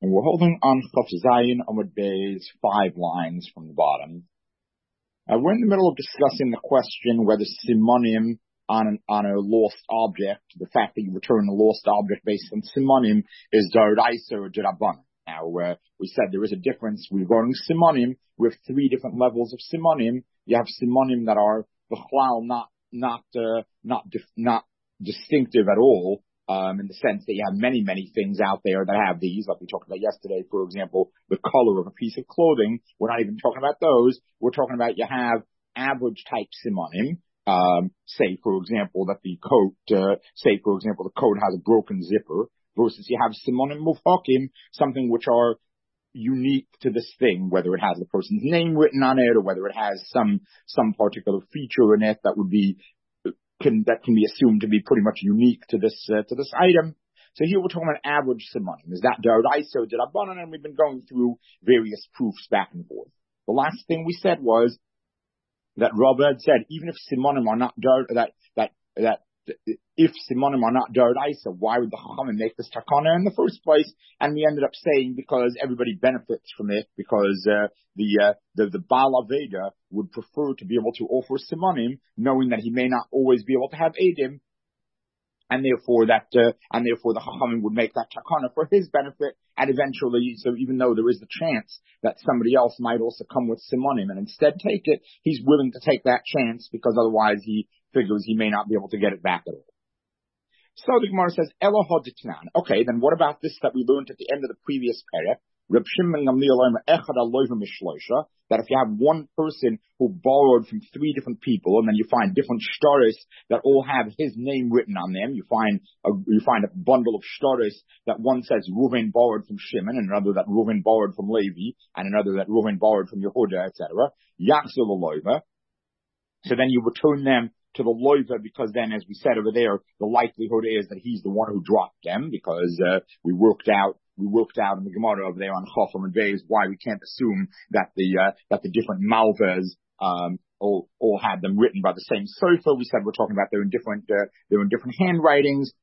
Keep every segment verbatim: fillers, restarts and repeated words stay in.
And we're holding on Chaf Zayin Amud Beis, five lines from the bottom. Uh, we're in the middle of discussing the question whether simonim on an, on a lost object, the fact that you return a lost object based on simonim, is d'oraisa or d'rabbanan. Now, uh, we said there is a difference regarding simonim. We have three different levels of simonim. You have simonim that are b'chlal, not not uh, not dif- not distinctive at all. Um, in the sense that you have many, many things out there that have these, like we talked about yesterday, for example, the color of a piece of clothing. We're not even talking about those. We're talking about you have average type simonim. Um, say, for example, that the coat, uh, say, for example, the coat has a broken zipper, versus you have simonim muvhakim, something which are unique to this thing, whether it has the person's name written on it or whether it has some, some particular feature in it that would be Can, that can be assumed to be pretty much unique to this uh, to this item. So here we're talking about average simonim. Is that d'oraisa or d'rabbanan? And we've been going through various proofs back and forth. The last thing we said was that Rabbi had said even if simonim are not that that that if simonim are not d'oraisa, why would the Chachamim make this takana in the first place? And we ended up saying because everybody benefits from it, because uh, the uh, the the Baal Aveda would prefer to be able to offer simonim, knowing that he may not always be able to have edim, and therefore that uh, and therefore the Chachamim would make that takana for his benefit, and eventually, so even though there is the chance that somebody else might also come with simonim and instead take it, he's willing to take that chance because otherwise he figures he may not be able to get it back at all. So the Gemara says, Elo hoditnan. Okay, then what about this that we learned at the end of the previous parak? Reb Shimon Gamliel Omer echad aloiva mishloisha, that if you have one person who borrowed from three different people, and then you find different shtaris that all have his name written on them, you find a, you find a bundle of shtaris that one says Reuven borrowed from Shimon, and another that Reuven borrowed from Levi, and another that Reuven borrowed from Yehuda, et cetera. Yachzul aloiva. So then you return them to the loiva, because then, as we said over there, the likelihood is that he's the one who dropped them, because uh, we worked out we worked out in the Gemara over there on Chaf and Beis why we can't assume that the uh, that the different malvas um, all all had them written by the same sofer. We said we're talking about they're in different uh, they're in different handwritings,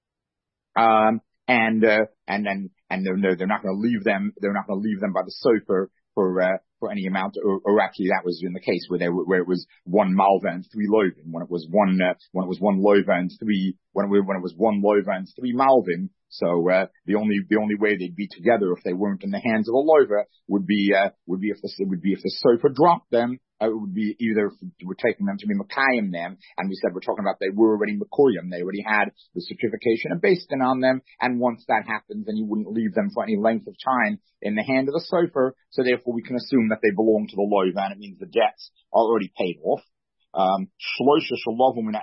um, and uh, and then and they're they're not going to leave them they're not going to leave them by the sofer for uh, for any amount, or, or actually that was in the case where they were, where it was one malva and three loivin. When it was one uh, when it was one loiva and three when it, when it was one loiva and three malvin. So uh, the only the only way they'd be together if they weren't in the hands of a loiva would be uh, would be if the would be if the sofer dropped them. Uh, it would be either if we're taking them to be Makayim them, and we said we're talking about they were already Makoyim, they already had the certification of Beistin on them, and once that happens, then you wouldn't leave them for any length of time in the hand of the sofer, so therefore we can assume that they belong to the loiva, and it means the debts are already paid off. Um, and if it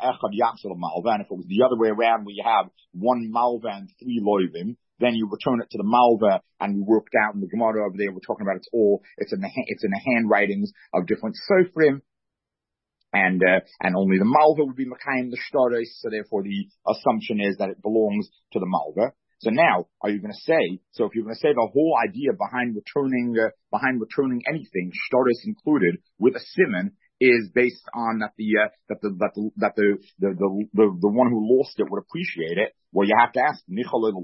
was the other way around where you have one malva and three loivim, then you return it to the malva, and we worked out in the Gemara over there, we're talking about it's all, it's in the, it's in the handwritings of different sofrim, and, uh, and only the malva would be makayim the shtaris, so therefore the assumption is that it belongs to the malva. So now, are you going to say, so if you're going to say the whole idea behind returning, uh, behind returning anything, shtaris included, with a simon, is based on that the uh, that the that the that the the, the the the one who lost it would appreciate it. Well, you have to ask, would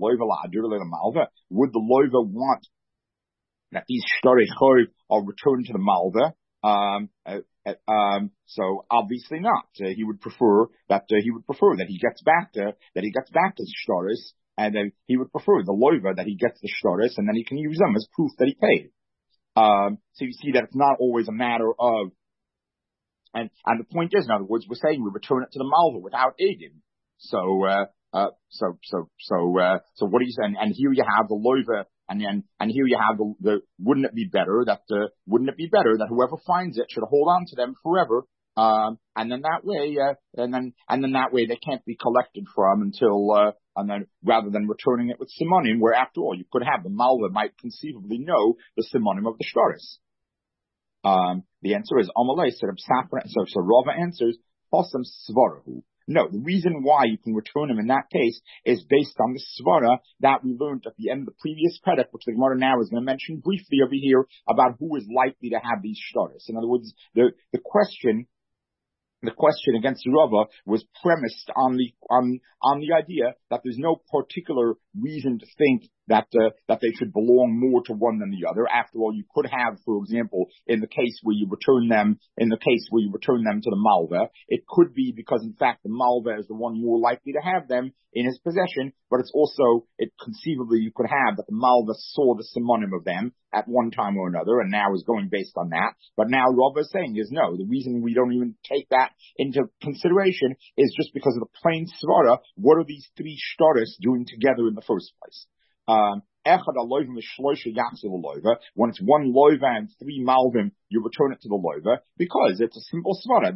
the loiva want that these shtarei chayv are returned to the malva? Um, uh, uh, um, so obviously not. Uh, he would prefer that uh, he would prefer that he gets back to that he gets back to the shtaris, and uh, he would prefer the loiva that he gets the shtaris, and then he can use them as proof that he paid. Um, so you see that it's not always a matter of And, and the point is, in other words, we're saying we return it to the malva without edim. So, uh, uh, so, so, so, uh, so what are you saying? And here you have the loiva, and then, and here you have the, the wouldn't it be better that, uh, wouldn't it be better that whoever finds it should hold on to them forever? Um, and then that way, uh, and then, and then that way they can't be collected from until, uh, and then rather than returning it with simonim, where after all you could have the malva might conceivably know the simonim of the shtaris. Um, the answer is Amalei. So, so, so Rava answers Posam Svarahu. No, the reason why you can return him in that case is based on the svara that we learned at the end of the previous predicate, which the Gemara now is going to mention briefly over here about who is likely to have these shtaris. In other words, the the question. The question against Rava was premised on the on on the idea that there's no particular reason to think that uh, that they should belong more to one than the other. After all, you could have, for example, in the case where you return them, in the case where you return them to the malva, it could be because in fact the malva is the one more likely to have them in his possession, but it's also, it conceivably you could have that the malva saw the simonim of them at one time or another, and now is going based on that. But now Rava is saying is no, the reason we don't even take that into consideration is just because of the plain svara. What are these three shtaris doing together in the first place? Um, when it's one loiva and three malvim, you return it to the loiva because it's a simple svara.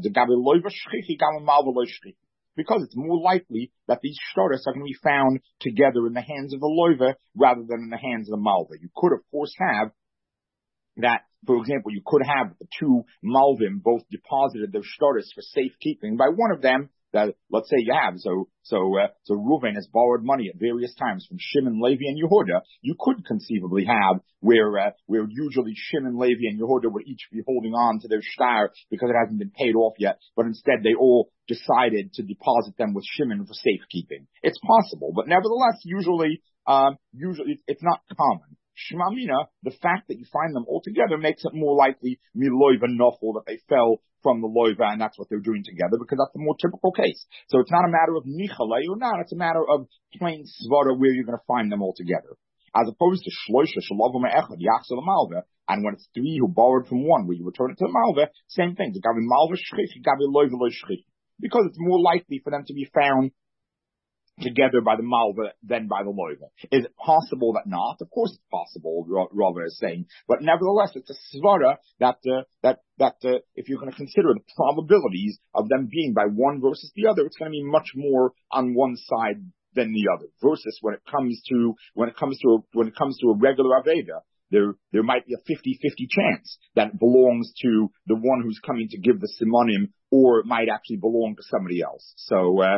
Because it's more likely that these shtaris are going to be found together in the hands of the loiva rather than in the hands of the malva. You could, of course, have that, for example, you could have the two malvim both deposited their shtaris for safekeeping by one of them. That, let's say you have, so, so, uh, so Reuven has borrowed money at various times from Shimon, Levi, and Yehuda. You could conceivably have where, uh, where usually Shimon, Levi, and Yehuda would each be holding on to their shtar because it hasn't been paid off yet, but instead they all decided to deposit them with Shimon for safekeeping. It's possible, but nevertheless, usually, um, usually it's not common. Shmamina, the fact that you find them all together makes it more likely miloiva nofel that they fell from the loiva, and that's what they're doing together, because that's the more typical case. So it's not a matter of nichalei or not, it's a matter of plain svara where you're going to find them all together. As opposed to shloisha shalavum echad yachsel malva, and when it's three who borrowed from one, where you return it to the malva, same thing. Gabi malva shchich, gabi loiva lo shchich, because it's more likely for them to be found together by the malva than by the loiva. Is it possible that not? Of course it's possible, Rava is saying, but nevertheless it's a svara that uh, that that uh, if you're going to consider the probabilities of them being by one versus the other, it's going to be much more on one side than the other. Versus when it comes to when it comes to a, when it comes to a regular aveda, there there might be a fifty-fifty chance that it belongs to the one who's coming to give the simonim, or it might actually belong to somebody else. So. Uh,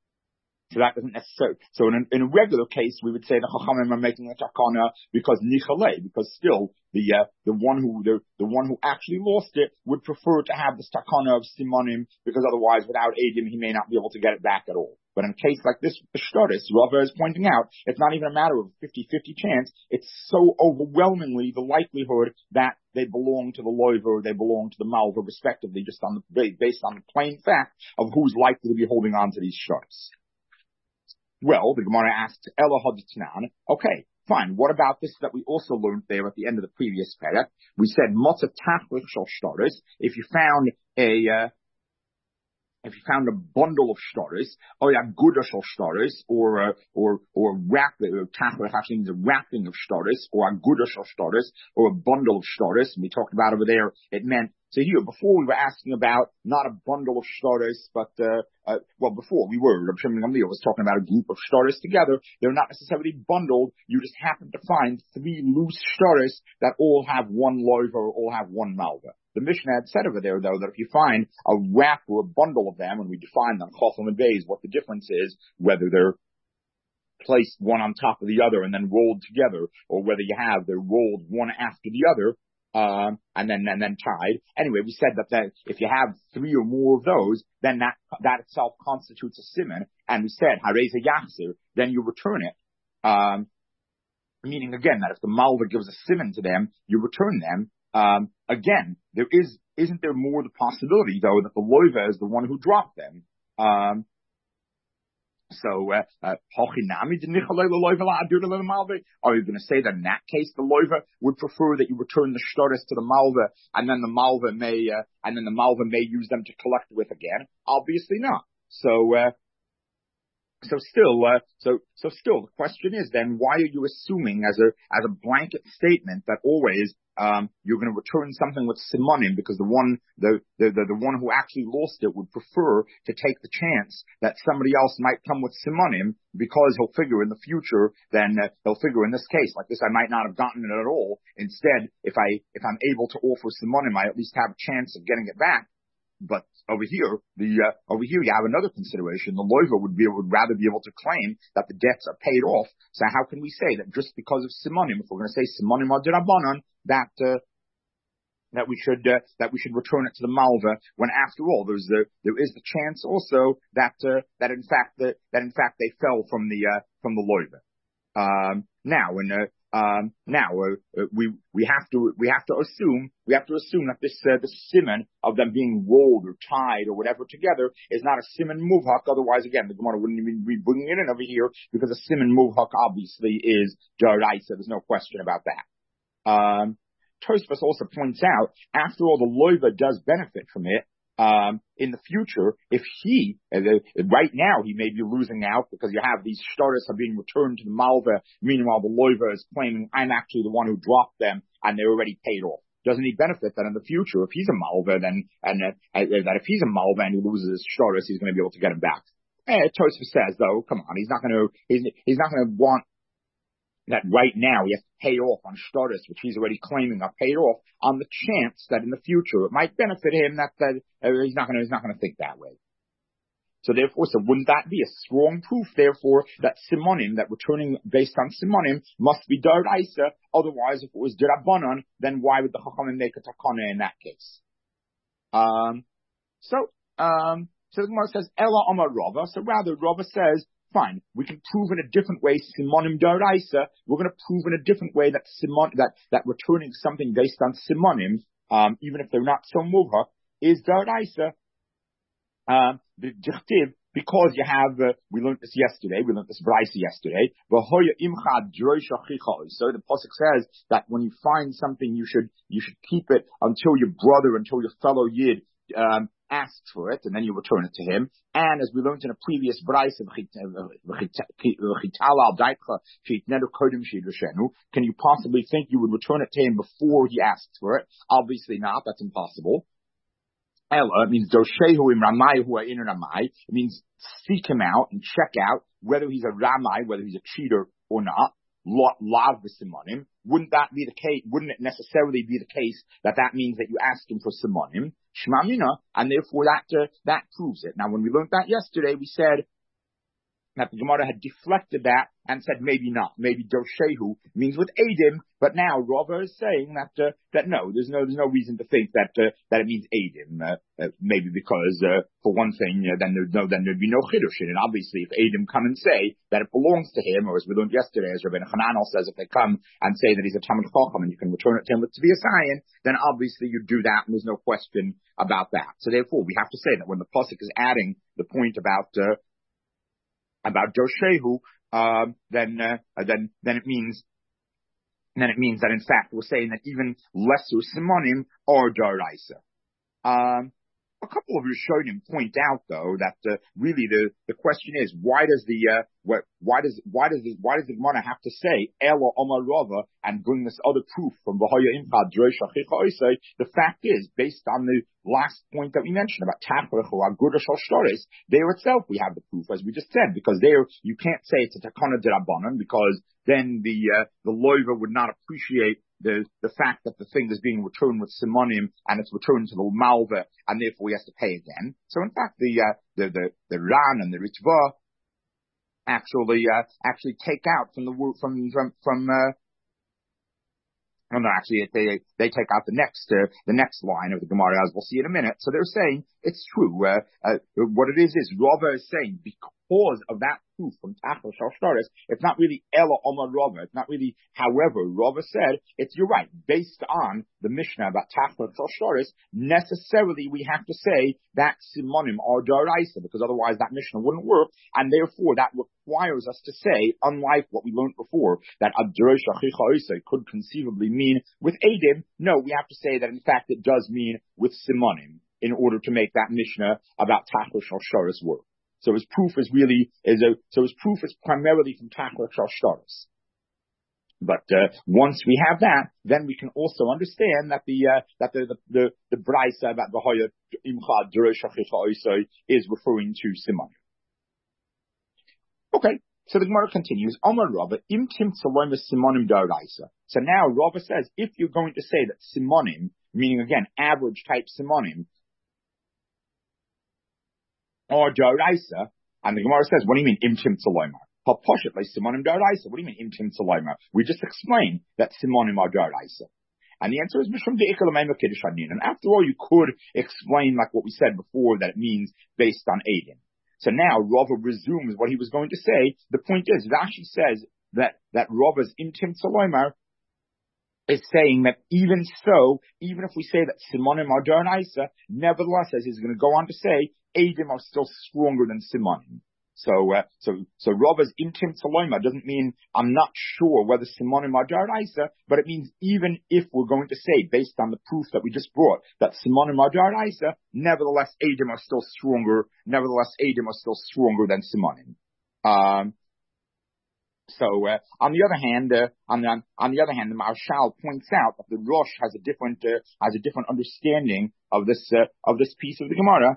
So that doesn't necessarily, so in a, in a regular case, we would say the Chachamim are making a takana because nichalei, because still the, uh, the one who, the, the one who actually lost it would prefer to have this takana of simonim, because otherwise without Eidim, he may not be able to get it back at all. But in a case like this, the shtaris, Rava is pointing out, it's not even a matter of fifty-fifty chance. It's so overwhelmingly the likelihood that they belong to the loiva or they belong to the malva, respectively, just on the, based on the plain fact of who's likely to be holding on to these shtaris. Well, the Gemara asked, Ela haditnan. Okay, fine. What about this that we also learned there at the end of the previous parak? We said, Motza tachlich shel shtaris. If you found a, uh, if you found a bundle of shtaris, or a guda shel shtaris, or, uh, or, or wrap, or tachlich actually means a wrapping of shtaris, or a guda shel shtaris, or a bundle of shtaris, and we talked about over there, it meant, so here, before we were asking about not a bundle of shtaris, but, uh, uh, well, before we were, Rabbi Shimon Gamliel was talking about a group of shtaris together. They're not necessarily bundled. You just happen to find three loose shtaris that all have one loiva or all have one malva. The Mishnah had said over there, though, that if you find a wrap or a bundle of them, and we define them, Chofim and Beis, what the difference is, whether they're placed one on top of the other and then rolled together, or whether you have, they're rolled one after the other, Um, and then, and then tied. Anyway, we said that, that if you have three or more of those, then that, that itself constitutes a siman. And we said, hareza yachzir, then you return it. Um, meaning again, that if the malva gives a siman to them, you return them. Um, again, there is, isn't there more the possibility though that the loiva is the one who dropped them? Um, So, uh, uh, are you going to say that in that case the loiva would prefer that you return the shtaris to the malva, and then the malva may, uh, and then the malva may use them to collect with again? Obviously not. So, uh, so still, uh, so, so still, the question is then, why are you assuming as a, as a blanket statement that always, um, you're going to return something with simonim, because the one, the, the, the, the one who actually lost it would prefer to take the chance that somebody else might come with simonim, because he'll figure in the future, then uh, he'll figure in this case, like this, I might not have gotten it at all. Instead, if I, if I'm able to offer simonim, I at least have a chance of getting it back. But over here, the uh, over here you have another consideration. The loiva would be would rather be able to claim that the debts are paid off. So how can we say that just because of simonim, if we're going to say simonim adirabanan, that uh, that we should uh, that we should return it to the malva, when after all there's the there is the chance also that uh, that in fact the, that in fact they fell from the uh, from the loiva. Um, now, when uh, um, now uh, we we have to we have to assume we have to assume that this uh, the siman of them being rolled or tied or whatever together is not a siman muvhak. Otherwise, again, the Gemara wouldn't even be bringing it in over here because a siman muvhak obviously is daraisa. There's no question about that. Um, Tosfos also points out, after all, the loiva does benefit from it. Um, in the future, if he, uh, right now, he may be losing out because you have these shtaris are being returned to the malva. Meanwhile, the loiva is claiming, I'm actually the one who dropped them and they're already paid off. Doesn't he benefit that in the future, if he's a malva, then, and uh, uh, that if he's a malva and he loses his shtaris, he's going to be able to get him back. Eh, Tosfos says, though, come on, he's not going to, he's, he's not going to want that right now he has to pay off on shtaris, which he's already claiming are paid off, on the chance that in the future it might benefit him. That, that uh, he's not going to he's not going to think that way. So therefore, so wouldn't that be a strong proof? Therefore, that simonim, that returning based on simonim, must be daraisa. Otherwise, if it was derabanan, then why would the chachamim make a takana in that case? Um. So um. So the Gemara says Ella Amar Rava. So rather, Rava says, fine, we can prove in a different way simonim daraisa. We're going to prove in a different way that simon that that returning something based on simonim, um, even if they're not so muvha, is daraisa. Um, the dichtiv, because you have uh, we learned this yesterday. We learned this brayso yesterday. V'hoya imcha drosh achicha. So the pasuk says that when you find something, you should you should keep it until your brother, until your fellow yid um, asks for it, and then you return it to him. And as we learned in a previous brayso, can you possibly think you would return it to him before he asks for it? Obviously not. That's impossible. Ella, it means doshehu im ramai hu in ramai. It means seek him out and check out whether he's a ramai, whether he's a cheater or not. Lav b'simonim. Wouldn't that be the case? Wouldn't it necessarily be the case that that means that you asked him for simonim? Shmamina, and therefore that uh, that proves it. Now, when we learned that yesterday, we said that the Gemara had deflected that and said maybe not, maybe doshehu means with edim, but now Rava is saying that uh, that no, there's no there's no reason to think that uh, that it means edim. Uh, uh, maybe because uh, for one thing, uh, then there'd no then there'd be no chiddush in it. Obviously, if edim come and say that it belongs to him, or as we learned yesterday, as Rabbi Hananel says, if they come and say that he's a Talmid Chacham and you can return it to him to be a Sayin, then obviously you do that, and there's no question about that. So therefore, we have to say that when the pasuk is adding the point about uh, about doshehu, um, then, uh, then, then it means, then it means that in fact we're saying that even lesser simonim are daraisa. Um, a couple of Rishonim point out though that, uh, really the, the question is, why does the, uh, what, why does, why does the, why does the Gemara have to say Ela Omar Rava and bring this other proof from V'hoya Imcha Drosh Achicha Oisei? The fact is, based on the last point that we mentioned about Tachrach or Agudah Shal Shtaris, there itself we have the proof, as we just said, because there you can't say it's a Takana D'Rabbanan, because then the uh, the loiva would not appreciate the the fact that the thing is being returned with simonim and it's returned to the malva, and therefore he has to pay again. So in fact, the uh, the the the Ran and the Ritva actually uh, actually take out from the from from from. Uh, No, no, actually, they they take out the next uh, the next line of the Gemara, as we'll see in a minute. So they're saying it's true. Uh, uh, what it is is Rava is saying because of that proof from Tachel Shal Shtaris, it's not really Ela Omar Rava. It's not really. However, Rava said it's you're right. Based on the Mishnah about Tachel Shal Shtaris, necessarily we have to say that simonim are daraisa, because otherwise that Mishnah wouldn't work, and therefore that requires us to say, unlike what we learned before, that Adrosh Achicha Oisei could conceivably mean with edim. No, we have to say that in fact it does mean with simonim in order to make that Mishnah about Tachel Shal Shtaris work. So his proof is really is a so his proof is primarily from Tachel Shal Shtaris. But uh, once we have that, then we can also understand that the uh, that the the the, the brayso about the V'hoya Imcha Drosh Achicha Oisei is referring to simonim. Okay. So the Gemara continues, Amar Rava, im tim tzaloim simonim daraisa. So now Rava says, if you're going to say that simonim, meaning again, average type simonim, or daraisa, and the Gemara says, what do you mean im tim tzaloim? Haposhet like simonim daraisa. What do you mean im tim tzaloim? We just explained that simonim are daraisa. And the answer is mishum de'ikal amayim kiddush hanin. And after all, you could explain like what we said before, that it means based on edim. So now Rava resumes what he was going to say. The point is, Rashi says that, that Rava's intim tzalomer is saying that even so, even if we say that Simonim are Darnaisa, nevertheless, as he's going to go on to say, Eidim are still stronger than Simonim. So, uh, so, so Rava's intim tzalomer doesn't mean I'm not sure whether Simonim are Darnaisa, but it means even if we're going to say, based on the proof that we just brought, that Simonim are Darnaisa, nevertheless, Eidim are still stronger, nevertheless, Eidim are still stronger than Simonim. Um, So, uh, on the other hand, uh, on the on the other hand, the Marshal points out that the Rosh has a different uh, has a different understanding of this uh, of this piece of the Gemara,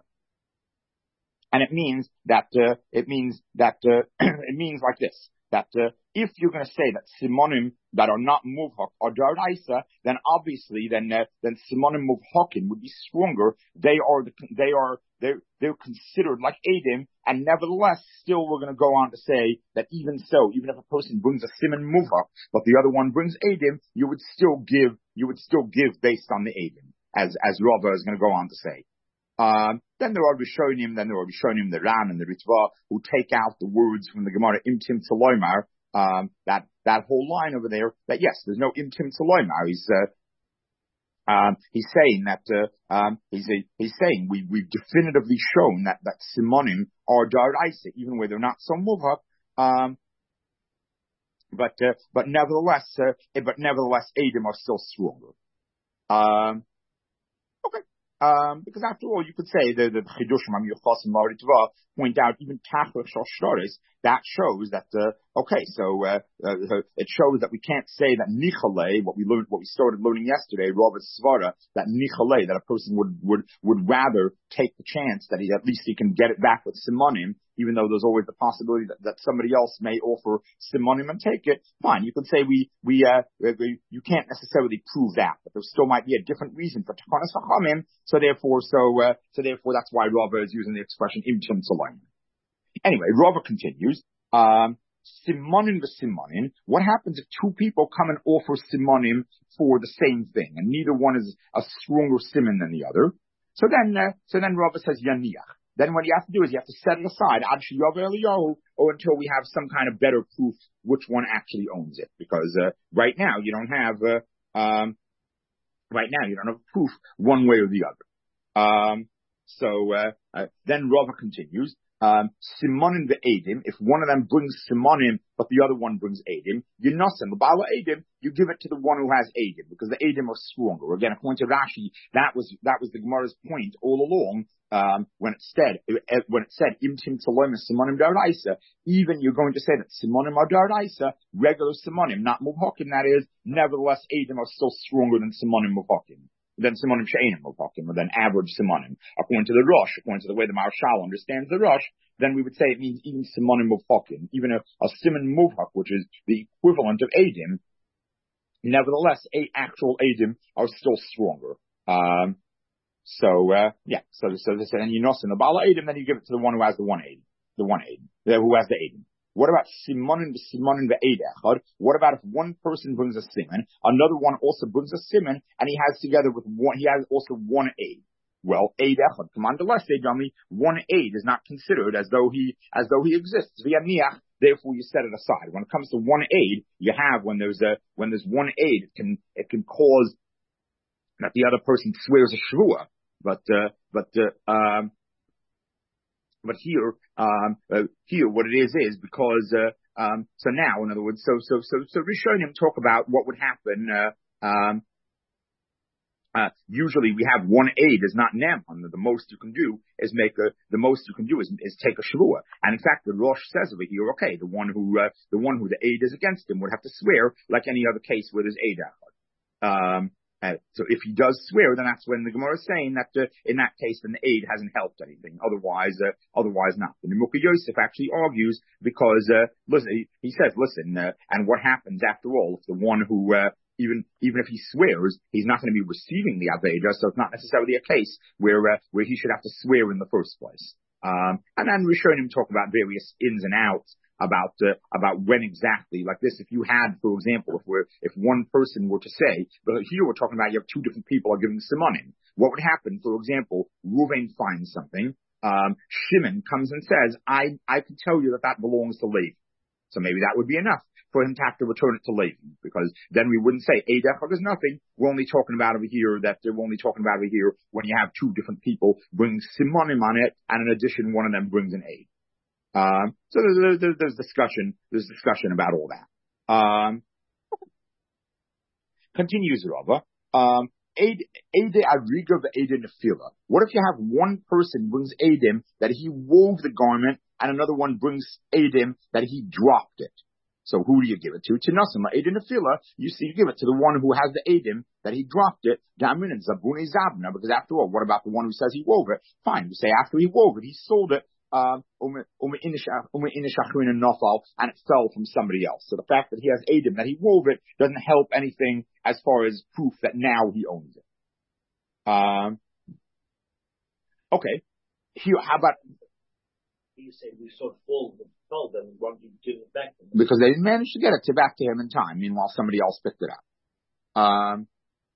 and it means that uh, it means that uh, it means like this: that uh, if you're going to say that Simonim that are not Muvhak are Daraisa, then obviously then uh, then Simonim Muvhakim would be stronger. They are the, they are they're they're considered like Eidim, and nevertheless, still we're going to go on to say that even so, even if a person brings a Simon Muvhak, but the other one brings Eidim, you would still give you would still give based on the Eidim, as as Rava is going to go on to say. Um, then there are Rishonim, then there are Rishonim, the Ran and the Ritva, who take out the words from the Gemara Imtim Tzaloimar, um, that, that whole line over there, that yes, there's no Imtim Tzaloimar. He's, uh, um, he's saying that, uh, um, he's, a, he's saying we, we've definitively shown that, that Simonim are Daraisa, even where they're not so Muvhak, um, but, uh, but nevertheless, uh, but nevertheless, Eidim are still stronger. Um, okay. Um, because after all, you could say the the Chidushim Yochasim Maritva point out even Tachlich Shoshtores, that shows that uh, okay, so uh, uh, it shows that we can't say that Nichale, what we learned, what we started learning yesterday, Rava Svara, that Nichale, that a person would would would rather take the chance that he at least he can get it back with Simonim, even though there's always the possibility that, that somebody else may offer Simonim and take it. Fine, you could say we we uh we, you can't necessarily prove that, but there still might be a different reason for Takanas Hachamim. So therefore, so uh, so therefore, that's why Rava is using the expression Imtim Tzaloim. Anyway, Rava continues. Um, Simonim v'Simonim. What happens if two people come and offer Simonim for the same thing, and neither one is a stronger Simon than the other? So then, uh, so then Rava says Yaniach. Then what you have to do is you have to set it aside, Ad Sheyav Eliyahu, or until we have some kind of better proof which one actually owns it. Because uh, right now you don't have, uh, um, right now you don't have proof one way or the other. Um, so uh, uh, then Rava continues. Um, Simonim ve'edim, if one of them brings Simonim, but the other one brings Edim, you nosen, the Bala Edim, you give it to the one who has Edim, because the Edim are stronger. Again, according to Rashi, that was, that was the Gemara's point all along, um, when it said, when it said, Imtim Tzaloim Simonim Daraisa, even you're going to say that Simonim are Daraisa, regular Simonim, not Muvhakim, that is, nevertheless, Edim are still stronger than Simonim Muvhakim. Than Simonim She'enim Muvhakim, or than average Simonim. According to the Rosh, according to the way the Marshal understands the Rosh, then we would say it means even Simonim Muvhakim, even a, a Simon Muvhak, which is the equivalent of Eidim, nevertheless, eight actual Eidim are still stronger. Um, so, uh, yeah, so, so this, and you know, in the Bala Eidim, then you give it to the one who has the one Eidim, the one Eidim, who has the Eidim. What about Simonim Simonim ve'ed echad? What about if one person brings a simon, another one also brings a simon, and he has together with one, he has also one aid? Well, aid echad, come on, the last aid, dummy, one aid is not considered as though he, as though he exists. Via niach, therefore you set it aside. When it comes to one aid, you have, when there's a, when there's one aid, it can, it can cause that the other person swears a shvua. But, uh, but, uh, um, But here, um, uh, here, what it is is because uh, um, so now, in other words, so so so so Rishonim talk about what would happen. Uh, um, uh, usually, we have one aid is not neman. The most you can do is make a. The most you can do is is take a shavua. And in fact, the Rosh says over here, okay, the one who uh, the one who the aid is against him would have to swear like any other case where there's aid out. Um, Uh, so if he does swear, then that's when the Gemara is saying that uh, in that case, then the aid hasn't helped anything. Otherwise, uh, otherwise not. The Nimukah Yosef actually argues because uh, listen, he, he says, listen, uh, and what happens after all if the one who uh, even even if he swears, he's not going to be receiving the Aveda, so it's not necessarily a case where uh, where he should have to swear in the first place. Um, and then Rishonim talk about various ins and outs. About uh, about when exactly, like this, if you had, for example, if we're if one person were to say, but here we're talking about you have two different people are giving simonim. What would happen, for example, Ruvain finds something, um, Shimon comes and says, I I can tell you that that belongs to Levi. So maybe that would be enough. for him to have to return it to Levi, because then we wouldn't say Eid Echad is nothing. We're only talking about over here that we're only talking about over here when you have two different people bring simonim on it, and in addition, one of them brings an aid. Um, so there's, there's, there's discussion, there's discussion about all that. Um, continues Rava. Um, Eide Ariga v'Eide Nefila. What if you have one person brings Eidim that he wove the garment, and another one brings Eidim that he dropped it? So who do you give it to? To Nasima, Eide Nefila, you see, you give it to the one who has the Eidim that he dropped it, Gamin and Zabuni Zabna, because after all, what about the one who says he wove it? Fine, you say after he wove it, he sold it, um, and it fell from somebody else. So the fact that he has Eidim that he wove it doesn't help anything as far as proof that now he owns it. Um, okay. Here, how about? You say we sort of full told them why don't you give it back to them? Because they didn't manage to get it to back to him in time. Meanwhile, somebody else picked it up. Um.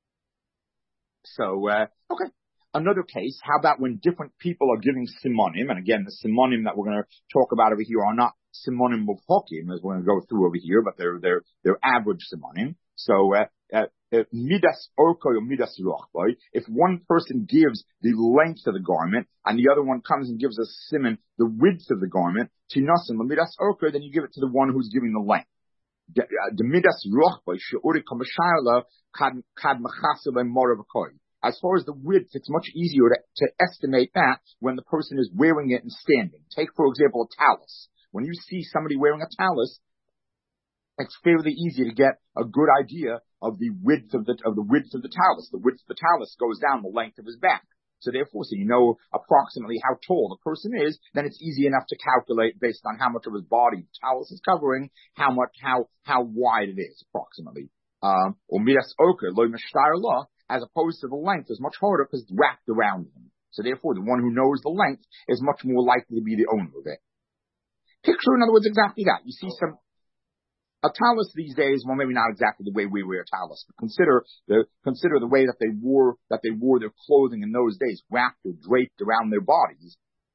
So uh, okay. Another case, how about when different people are giving simonim, and again, the simonim that we're going to talk about over here are not simonim muvhokim, as we're going to go through over here, but they're, they're, they're average simonim. So, uh, uh, midas orko or midas rochboy, if one person gives the length of the garment, and the other one comes and gives a simon the width of the garment, tinasim midas orko, then you give it to the one who's giving the length. The midas rochboy, she'uri kamashayla, kad machasel and moravakoi. As far as the width, it's much easier to, to estimate that when the person is wearing it and standing. Take, for example, a talus. When you see somebody wearing a talus, it's fairly easy to get a good idea of the width of the, of the width of the talus. The width of the talus goes down the length of his back. So therefore, so you know approximately how tall the person is, then it's easy enough to calculate based on how much of his body the talus is covering, how much, how, how wide it is approximately. Um, or midas oker, lo mishtar law, as opposed to the length is much harder because it's wrapped around him. So therefore, the one who knows the length is much more likely to be the owner of it. Picture, in other words, exactly that. You see some, a talus these days, well, maybe not exactly the way we wear a talus, but consider the, consider the way that they wore, that they wore their clothing in those days, wrapped or draped around their bodies.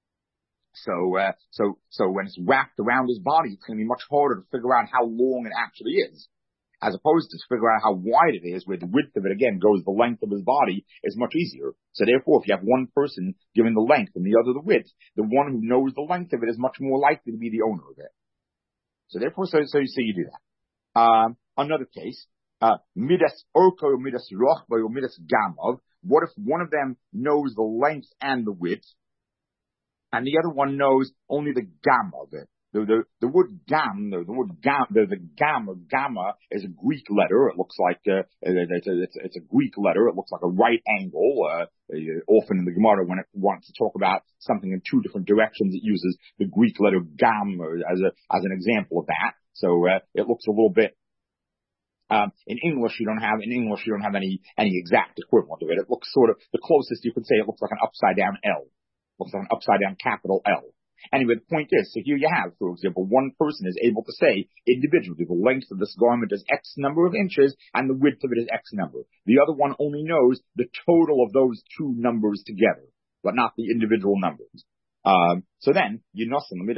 So, uh, so, so when it's wrapped around his body, it's going to be much harder to figure out how long it actually is. As opposed to figure out how wide it is, where the width of it, again, goes the length of his body, is much easier. So therefore, if you have one person giving the length and the other the width, the one who knows the length of it is much more likely to be the owner of it. So therefore, so, so, so you do that. Um, another case, uh, midas orko or midas rochba or midas gamov. What if one of them knows the length and the width, and the other one knows only the gamma of it? The, the, the word gam, the, the word gam, the, the gam or gamma is a Greek letter. It looks like, uh, it's a, it's, it's a Greek letter. It looks like a right angle. Uh, often in the Gemara, when it wants to talk about something in two different directions, it uses the Greek letter gam as a, as an example of that. So, uh, it looks a little bit, um, in English, you don't have, in English, you don't have any, any exact equivalent of it. It looks sort of, the closest you could say, it looks like an upside down L. It looks like an upside down capital L. Anyway, the point is, so here you have, for example, one person is able to say individually the length of this garment is X number of inches and the width of it is X number. The other one only knows the total of those two numbers together, but not the individual numbers. Um, so then, you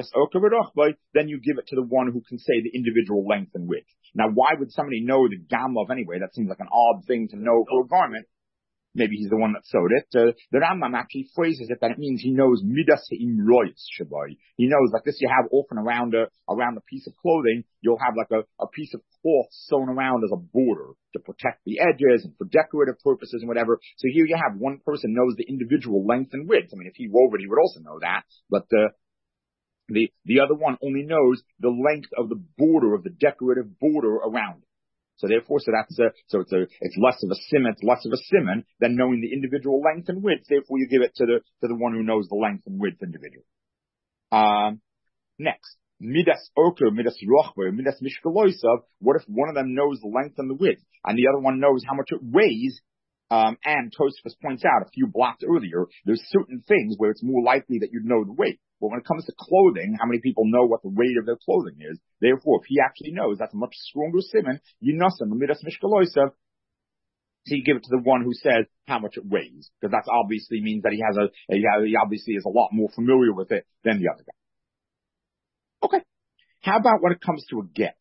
then you give it to the one who can say the individual length and width. Now, why would somebody know the gamma of anyway? That seems like an odd thing to know for a garment. Maybe he's the one that sewed it. Uh, the Rambam actually phrases it that it means he knows midas ha'imroyis shabai. He knows like this. You have often around a around a piece of clothing, you'll have like a, a piece of cloth sewn around as a border to protect the edges and for decorative purposes and whatever. So here you have one person knows the individual length and width. I mean, if he wove it, he would also know that. But uh, the the other one only knows the length of the border of the decorative border around it. So therefore, so that's a, so it's a, it's less of a simon, it's less of a simon than knowing the individual length and width. Therefore, you give it to the, to the one who knows the length and width individually. Um, next, midas orker, midas rochber, midas mishkaloisav. What if one of them knows the length and the width, and the other one knows how much it weighs? Um, and Tosfos points out a few blocks earlier, there's certain things where it's more likely that you'd know the weight. But when it comes to clothing, how many people know what the weight of their clothing is? Therefore, if he actually knows, that's a much stronger simon. Yinasim, midas mishkaloisav. So you give it to the one who says how much it weighs, because that obviously means that he has a, he obviously is a lot more familiar with it than the other guy. Okay. How about when it comes to a get?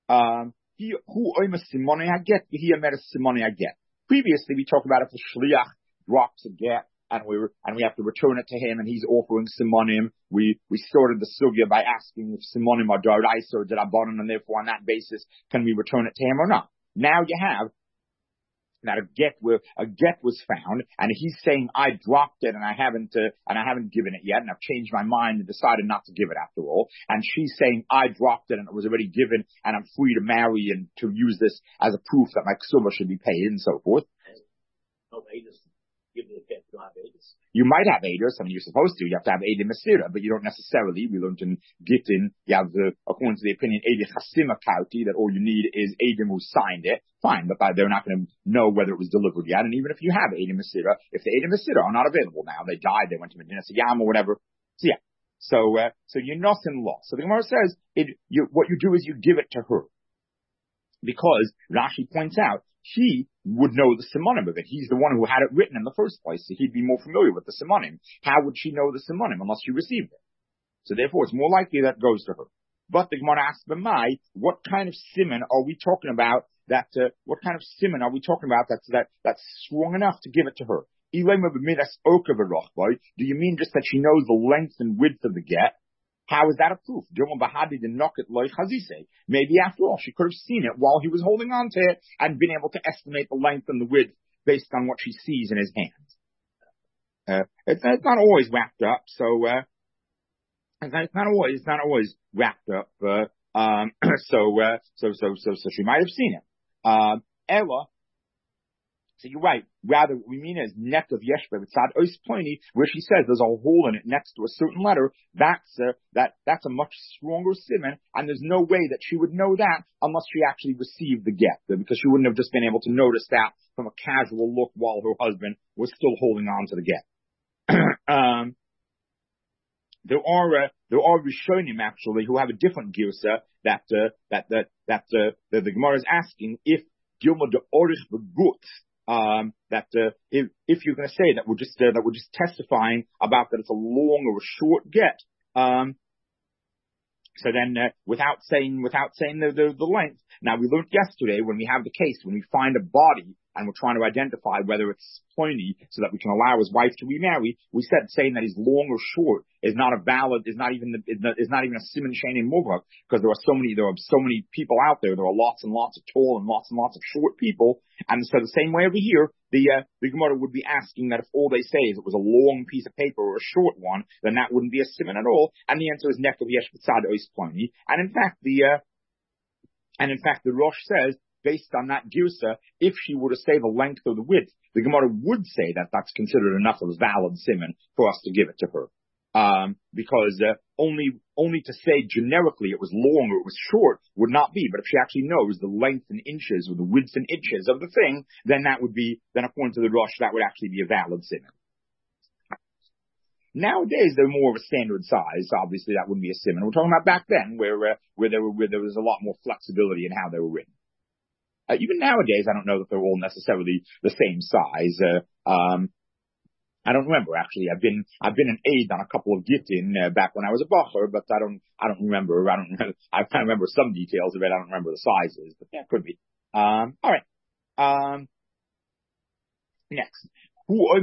Um, who oimas simone haget, he emeres simone haget. Previously, we talked about if the shliach drops a get and we and we have to return it to him, and he's offering simonim. We we started the sugya by asking if simonim are d'oraisa or d'rabbanan, and therefore on that basis, can we return it to him or not? Now you have that a get where a get was found, and he's saying I dropped it and I haven't uh, and I haven't given it yet, and I've changed my mind and decided not to give it after all. And she's saying I dropped it and it was already given, and I'm free to marry and to use this as a proof that my ksuba should be paid and so forth. Oh, Adis, give me a get. You don't have Adis. You might have Adis, I mean you're supposed to. You have to have Edi Masira, but you don't necessarily. We learned in Gittin, you have the, according to the opinion, Edi Chasima Kauti, that all you need is Edim who signed it. Fine, but they're not going to know whether it was delivered yet. And even if you have Edi Masira, if the Edi Masira are not available now, they died, they went to Medina Siyam or whatever. So yeah. So, uh, so you're not in law. So the Gemara says, it, you, what you do is you give it to her. Because Rashi points out, he would know the simonim of it. He's the one who had it written in the first place, so he'd be more familiar with the simonim. How would she know the simonim unless she received it? So therefore, it's more likely that goes to her. But the Gemara asks B'mai, what kind of simon are we talking about? That uh, what kind of simon are we talking about? That's that that's strong enough to give it to her. Do you mean just that she knows the length and width of the get? How is that a proof? Maybe after all, she could have seen it while he was holding on to it and been able to estimate the length and the width based on what she sees in his hands. Uh, it's, it's not always wrapped up, so uh, it's, not, it's not always it's not always wrapped up. Uh, um, so, uh, so so so so she might have seen it. Uh, Ella. So you're right. Rather, what we mean is neck of yeshbe b'tzad ois ploni, where she says there's a hole in it next to a certain letter. That's a, that that's a much stronger simon, and there's no way that she would know that unless she actually received the get, because she wouldn't have just been able to notice that from a casual look while her husband was still holding on to the get. um, there are uh, there are Rishonim actually who have a different girsa that uh, that that that uh, that the Gemara is asking if Gilma de Orich begut. Um, that uh, if if you're going to say that we're just uh, that we're just testifying about that it's a long or a short get, um, so then uh, without saying without saying the, the the length. Now we learned yesterday when we have the case when we find a body and we're trying to identify whether it's Pliny so that we can allow his wife to remarry. We said saying that he's long or short is not a valid, is not even the, is not, is not even a siman shein in muvhak, because there are so many there are so many people out there. There are lots and lots of tall and lots and lots of short people, and so the same way over here, the uh, the Gemara would be asking that if all they say is it was a long piece of paper or a short one, then that wouldn't be a siman at all. And the answer is neck of yesh b'tzad ois Pliny. And in fact, the uh, and in fact the Rosh says, based on that girsa, if she were to say the length or the width, the Gemara would say that that's considered enough of a valid simon for us to give it to her. Um, because uh, only only to say generically it was long or it was short would not be. But if she actually knows the length in inches or the width in inches of the thing, then that would be, then according to the Rosh, that would actually be a valid simon. Nowadays, they're more of a standard size. So obviously, that wouldn't be a simon. We're talking about back then, where uh, where there were where there was a lot more flexibility in how they were written. Uh, even nowadays, I don't know that they're all necessarily the same size. Uh, um, I don't remember actually. I've been I've been an aide on a couple of gittin uh, back when I was a bacher, but I don't I don't remember. I don't remember, I kind of remember some details of it. I don't remember the sizes, but yeah, it could be. Um, all right. Um, next, what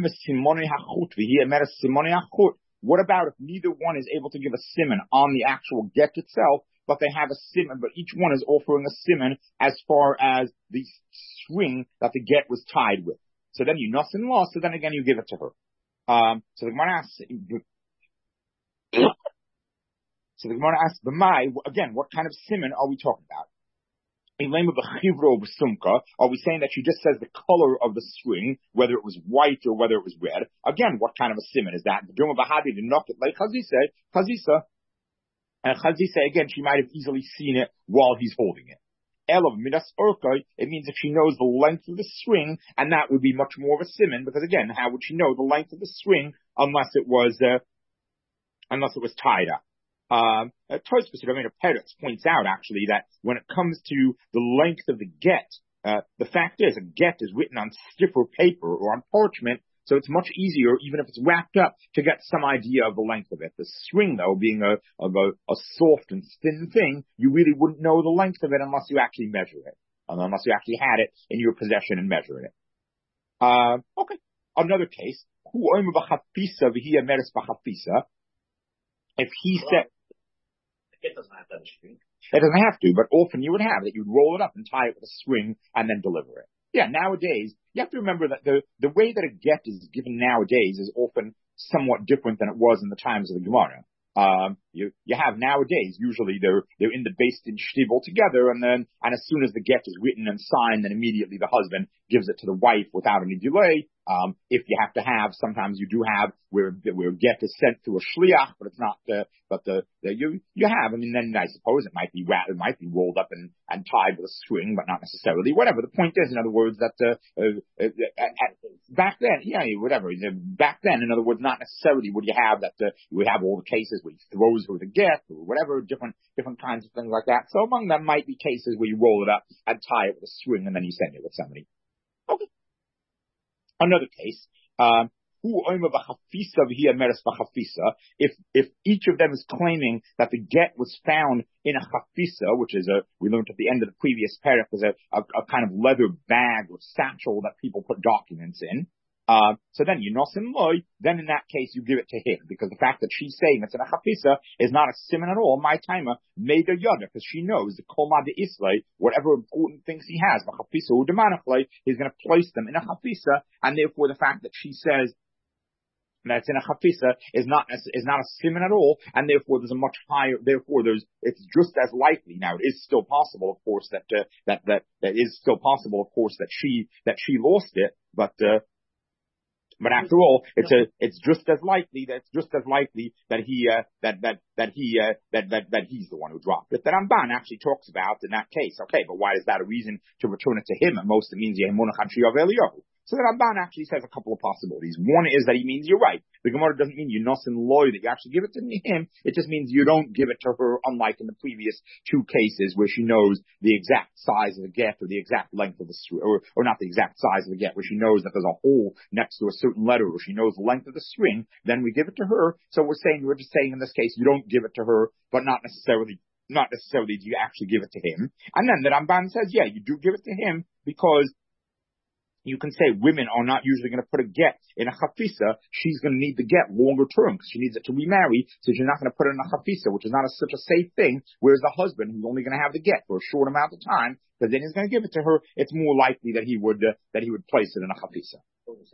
about if neither one is able to give a simon on the actual get itself, but they have a simon, but each one is offering a simon as far as the string that the get was tied with. So then you nothing lost, so then again you give it to her. Um, so the Gemara asks, so the Gemara asks, B'mai, again, what kind of simon are we talking about? Are we saying that she just says the color of the string, whether it was white or whether it was red? Again, what kind of a simon is that? The Duma Bahadi did not get like Chazisa, Chazisa, and Chazisa, again, she might have easily seen it while he's holding it. Elav midas orkai, it means that she knows the length of the string, and that would be much more of a simon, because again, how would she know the length of the string unless it was, uh, unless it was tied up? Um, uh, Tosfos Rameir Peretz points out actually that when it comes to the length of the get, uh, the fact is a get is written on stiffer paper or on parchment, So it's much easier, even if it's wrapped up, to get some idea of the length of it. The string, though, being a, of a, a soft and thin thing, you really wouldn't know the length of it unless you actually measure it. Unless you actually had it in your possession and measured it. Uh, okay. Another case. If he said, It doesn't have to have a string. It doesn't have to, but often you would have it. You'd roll it up and tie it with a string and then deliver it. Yeah, nowadays, you have to remember that the, the way that a get is given nowadays is often somewhat different than it was in the times of the Gemara. Um, you, you have nowadays, usually they're, they're in the Beis Din shtibel together, and then, and as soon as the get is written and signed, then immediately the husband gives it to the wife without any delay. Um, if you have to have, sometimes you do have where, where get is sent through a shliach, but it's not the, but the, the, you, you have, I mean, then I suppose it might be, it might be rolled up and, and tied with a string, but not necessarily. Whatever. The point is, in other words, that, uh, uh, uh, uh, back then, yeah, whatever, back then, in other words, not necessarily would you have that, uh, you would have all the cases where he throws her the get, or whatever, different, different kinds of things like that. So among them might be cases where you roll it up and tie it with a string and then you send it with somebody. Okay. Another case, um, if, if each of them is claiming that the get was found in a chafisa, which is a, we learned at the end of the previous paragraph, is a, a, a kind of leather bag or satchel that people put documents in. Uh, so then you nosim loy, then in that case you give it to him, because the fact that she's saying it's in a chafisa is not a simon at all. My timer made a yada, because she knows the kol ma de islay, whatever important things he has, the chafisa or demanachlay, he's going to place them in a chafisa, and therefore the fact that she says that's in a chafisa is not is not a simon at all, and therefore there's a much higher. Therefore, there's it's just as likely. Now, it is still possible, of course, that uh, that that that is still possible, of course, that she that she lost it, but. Uh, But after all, it's a, it's just as likely that, it's just as likely that he, uh, that, that, that he, uh, that, that, that he's the one who dropped it. That Ramban actually talks about in that case. Okay, but why is that a reason to return it to him? At most it means Yemunach Hanshiyav Eliyahu. So the Ramban actually says a couple of possibilities. One is that he means you're right. The Gemara doesn't mean you nosin loy that you actually give it to him. It just means you don't give it to her, unlike in the previous two cases where she knows the exact size of the get or the exact length of the string, or, or not the exact size of the get, where she knows that there's a hole next to a certain letter, or she knows the length of the string. Then we give it to her. So we're saying, we're just saying in this case, you don't give it to her, but not necessarily, not necessarily do you actually give it to him. And then the Ramban says, yeah, you do give it to him because you can say women are not usually going to put a get in a chafisa. She's going to need the get longer term because she needs it to remarry. So she's not going to put it in a chafisa, which is not a, such a safe thing. Whereas the husband, who's only going to have the get for a short amount of time, because then he's going to give it to her, it's more likely that he would uh, that he would place it in a chafisa.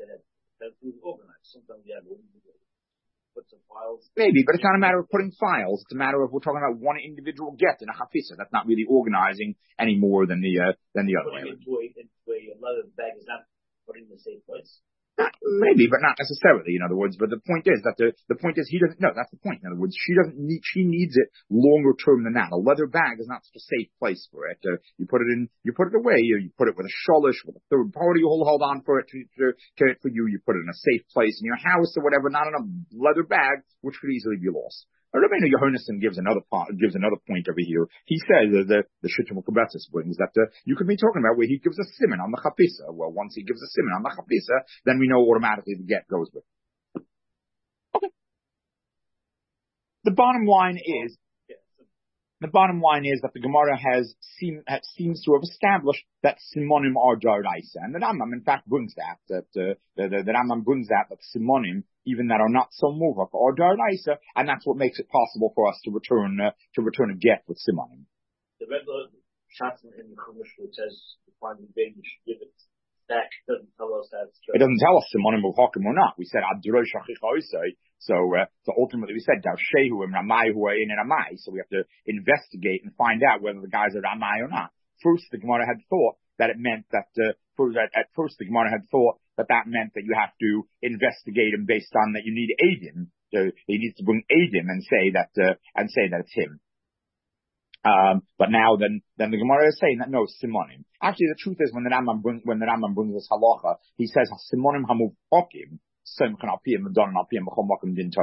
Maybe, but it's not a matter of putting files. It's a matter of we're talking about one individual get in a chafisa. That's not really organizing any more than the uh, than the other way. A leather bag is not put in the safe place. Not, maybe, but not necessarily, in other words. But the point is that the, the point is he doesn't, no, that's the point. In other words, she doesn't need, she needs it longer term than that. A leather bag is not such a safe place for it. Uh, you put it in, you put it away, you, you put it with a sholish, with a third party who'll hold on for it to, to, to it for you. You put it in a safe place in your house or whatever, not in a leather bag, which could easily be lost. Rabbeinu Yohanan gives another part, gives another point over here. He says that the the Shittim Kubetzus brings that uh, you could be talking about where he gives a siman on the chafisa. Well, once he gives a siman on the chafisa, then we know automatically the get goes with it. Okay. The bottom line is, the bottom line is that the Gemara has seem, has, seems to have established that simonim are d'oraisa, and the Rambam in fact brings that that uh, the, the, the Rambam brings that that simonim, even that are not so muvak, are d'oraisa, and that's what makes it possible for us to return uh, to return a get with simonim. The regular chat in the Chumash which says the final baby should give it back doesn't tell us that. It doesn't tell us simonim of hakim or not. We said adroi shachicha. So, uh, so ultimately we said Darshehu and Ramai who are in and Ramai. So we have to investigate and find out whether the guys are Ramai or not. First, the Gemara had thought that it meant that, uh, first, at, at first the Gemara had thought that that meant that you have to investigate him based on that you need Adim. So he needs to bring Adim and say that, uh, and say that it's him. Um, but now then, then the Gemara is saying that no, Simonim. Actually, the truth is when the Rambam brings, when the Rambam brings this halacha, he says Simonim hamuv hokim. So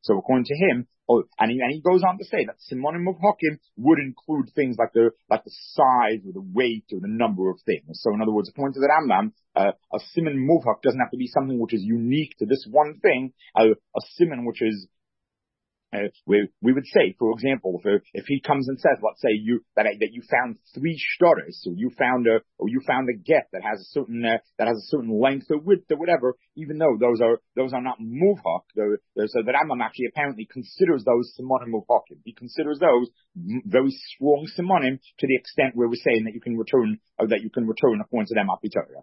So according to him, oh, and he, and he goes on to say that Simonim of Hakim would include things like the, like the size or the weight or the number of things. So in other words, according to the Rambam, uh, a Simon Muvhak doesn't have to be something which is unique to this one thing, uh, a Simon which is Uh, we we would say, for example, if if he comes and says, let's say you that that you found three shtoros, so you found a or you found a get that has a certain uh, that has a certain length or width or whatever, even though those are those are not muvhak, so the Rambam actually apparently considers those simonim muvhakim. He considers those very strong simonim to the extent where we're saying that you can return or that you can return according to them apitoria.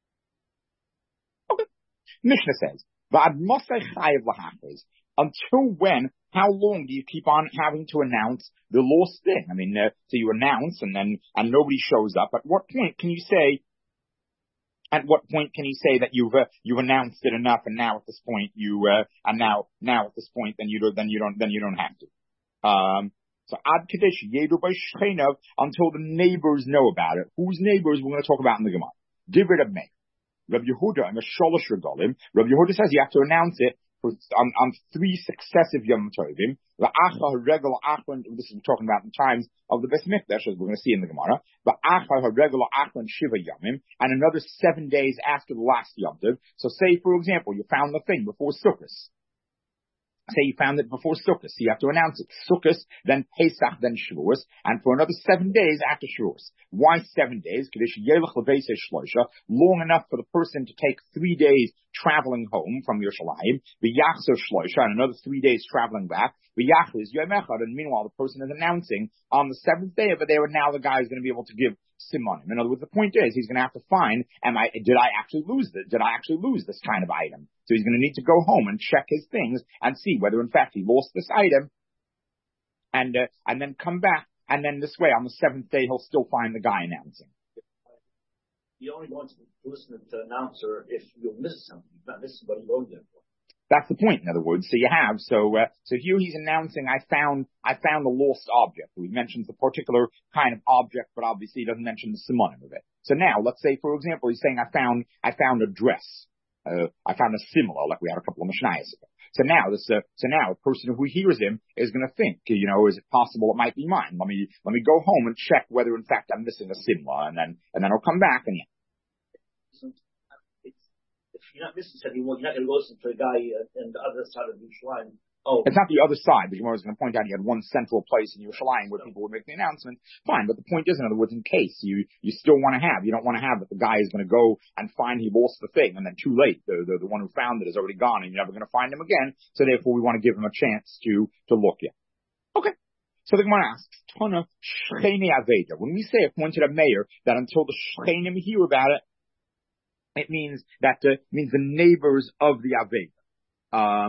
Okay, Mishnah says, "Va'ad mosay chayev lahachriz." Until when? How long do you keep on having to announce the lost thing? I mean, uh, so you announce and then and nobody shows up. At what point can you say? At what point can you say that you've uh, you've announced it enough, and now at this point you uh, and now now at this point then you don't then you don't then you don't have to. Um, so ad kadesh yedu by shcheinav, until the neighbors know about it. Whose neighbors we're going to talk about in the Gemara? Divid of Meir. Rabbi Yehuda and the Sholosh Regalim. Rabbi Yehuda says you have to announce it On, on three successive Yom Tovim, the Acha Haregel Achron, this is talking about in times of the Beis Mikdash, as we're going to see in the Gemara, the Acha Haregel Achron Shiva Yomim, and another seven days after the last Yom Tov. So say, for example, you found the thing before Sukkot. Say you found it before Sukkot, so you have to announce it. Sukkot, then Pesach, then Shavuos, and for another seven days after Shavuos. Why seven days? Long enough for the person to take three days traveling home from Yerushalayim, v'yachzor shloisha, and another three days traveling back, v'yachliz yom echad, and meanwhile the person is announcing on the seventh day over there, and now the guy is going to be able to give simonim. In other words, the point is, he's going to have to find, am I, did I actually lose this? Did I actually lose this kind of item? So he's going to need to go home and check his things and see whether in fact he lost this item, and, uh, and then come back, and then this way on the seventh day he'll still find the guy announcing. You only want to listen to the announcer if you miss something. You're not missing what you're going there for. That's the point, in other words. So you have, so, uh, so here he's announcing, I found, I found the lost object. He mentions the particular kind of object, but obviously he doesn't mention the simonim of it. So now, let's say, for example, he's saying, I found, I found a dress. Uh, I found a similar, like we had a couple of Mishnayos ago. So now, this, uh, so now, a person who hears him is going to think, you know, is it possible it might be mine? Let me, let me go home and check whether in fact I'm missing a similar, and then, and then I'll come back and yeah. You're not missing something. You're not going to go listen to a guy uh, on the other side of Yerushalayim. Oh, it's not the other side, but Gemara was going to point out he had one central place in Yerushalayim where people would make the announcement. Fine, but the point is, in other words, in case you you still want to have, you don't want to have that the guy is going to go and find he lost the thing, and then too late, the the, the one who found it is already gone, and you're never going to find him again. So therefore, we want to give him a chance to to look. Yeah. Okay. So the Gemara asks, Tana Shcheni Aveda. When we say according to the mayor that until the Shchenim hear about it, it means that uh, means the neighbors of the Aveda. Um,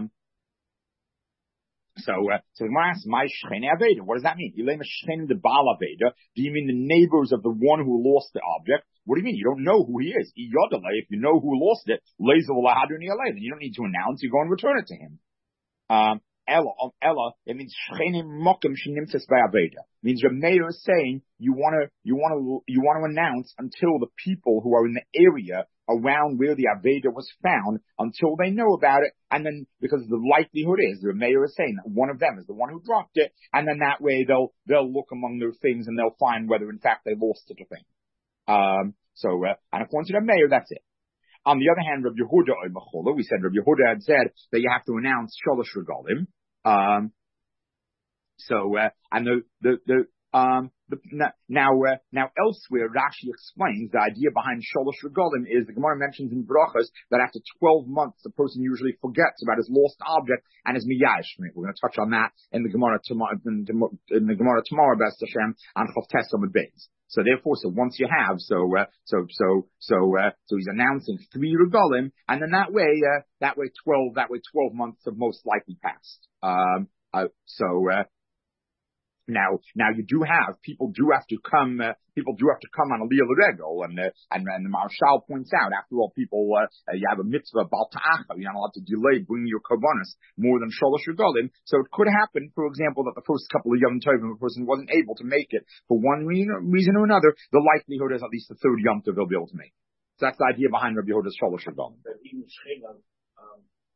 so, uh, so the Gemara asks, "My Shcheni Aveda." What does that mean? Yilema Shcheni de Baal Aveda. Do you mean the neighbors of the one who lost the object? What do you mean? You don't know who he is. If you know who lost it, then you don't need to announce. You go and return it to him. Um, Ella, um, Ella, it means Shchenim Mokim Shenimtzes Ba'Aveda. Means your mayor is saying you want to, you want to, you want to announce until the people who are in the area around where the Aveda was found, until they know about it, and then, because the likelihood is, the mayor is saying that one of them is the one who dropped it, and then that way they'll, they'll look among their things and they'll find whether in fact they lost such a thing. Um, so, uh, and according to the mayor, that's it. On the other hand, Rabbi Yehuda or Mechula, we said Rabbi Yehuda had said that you have to announce Sholosh Regalim. Um, so, uh, and the, the, the, um, the, now, uh, now elsewhere, Rashi explains the idea behind Sholosh Regalim is the Gemara mentions in Brachos that after twelve months, the person usually forgets about his lost object and is miyash. We're going to touch on that in the Gemara tomorrow, in the Gemara tomorrow, B'ez Hashem, on Chavtes Amud Beis. So therefore, so once you have, so, uh, so, so, so, uh, so he's announcing three regalim, and then that way, uh, that way twelve, that way twelve months have most likely passed. Um, uh, so, uh, Now, now you do have, people do have to come, uh, people do have to come on a Liyal Regel, and, uh, and, and the Marshal points out, after all, people, uh, uh, you have a mitzvah, Bal Ta'acha, you're not allowed to delay bringing your Karbonos more than Sholosh Regalim, so it could happen, for example, that the first couple of Yom Tovim, a person wasn't able to make it, for one reason or another, the likelihood is at least the third Yom Tov they'll be able to make it. So that's the idea behind Rabbi Yehuda's Sholosh Regalim. Even Shchena, um,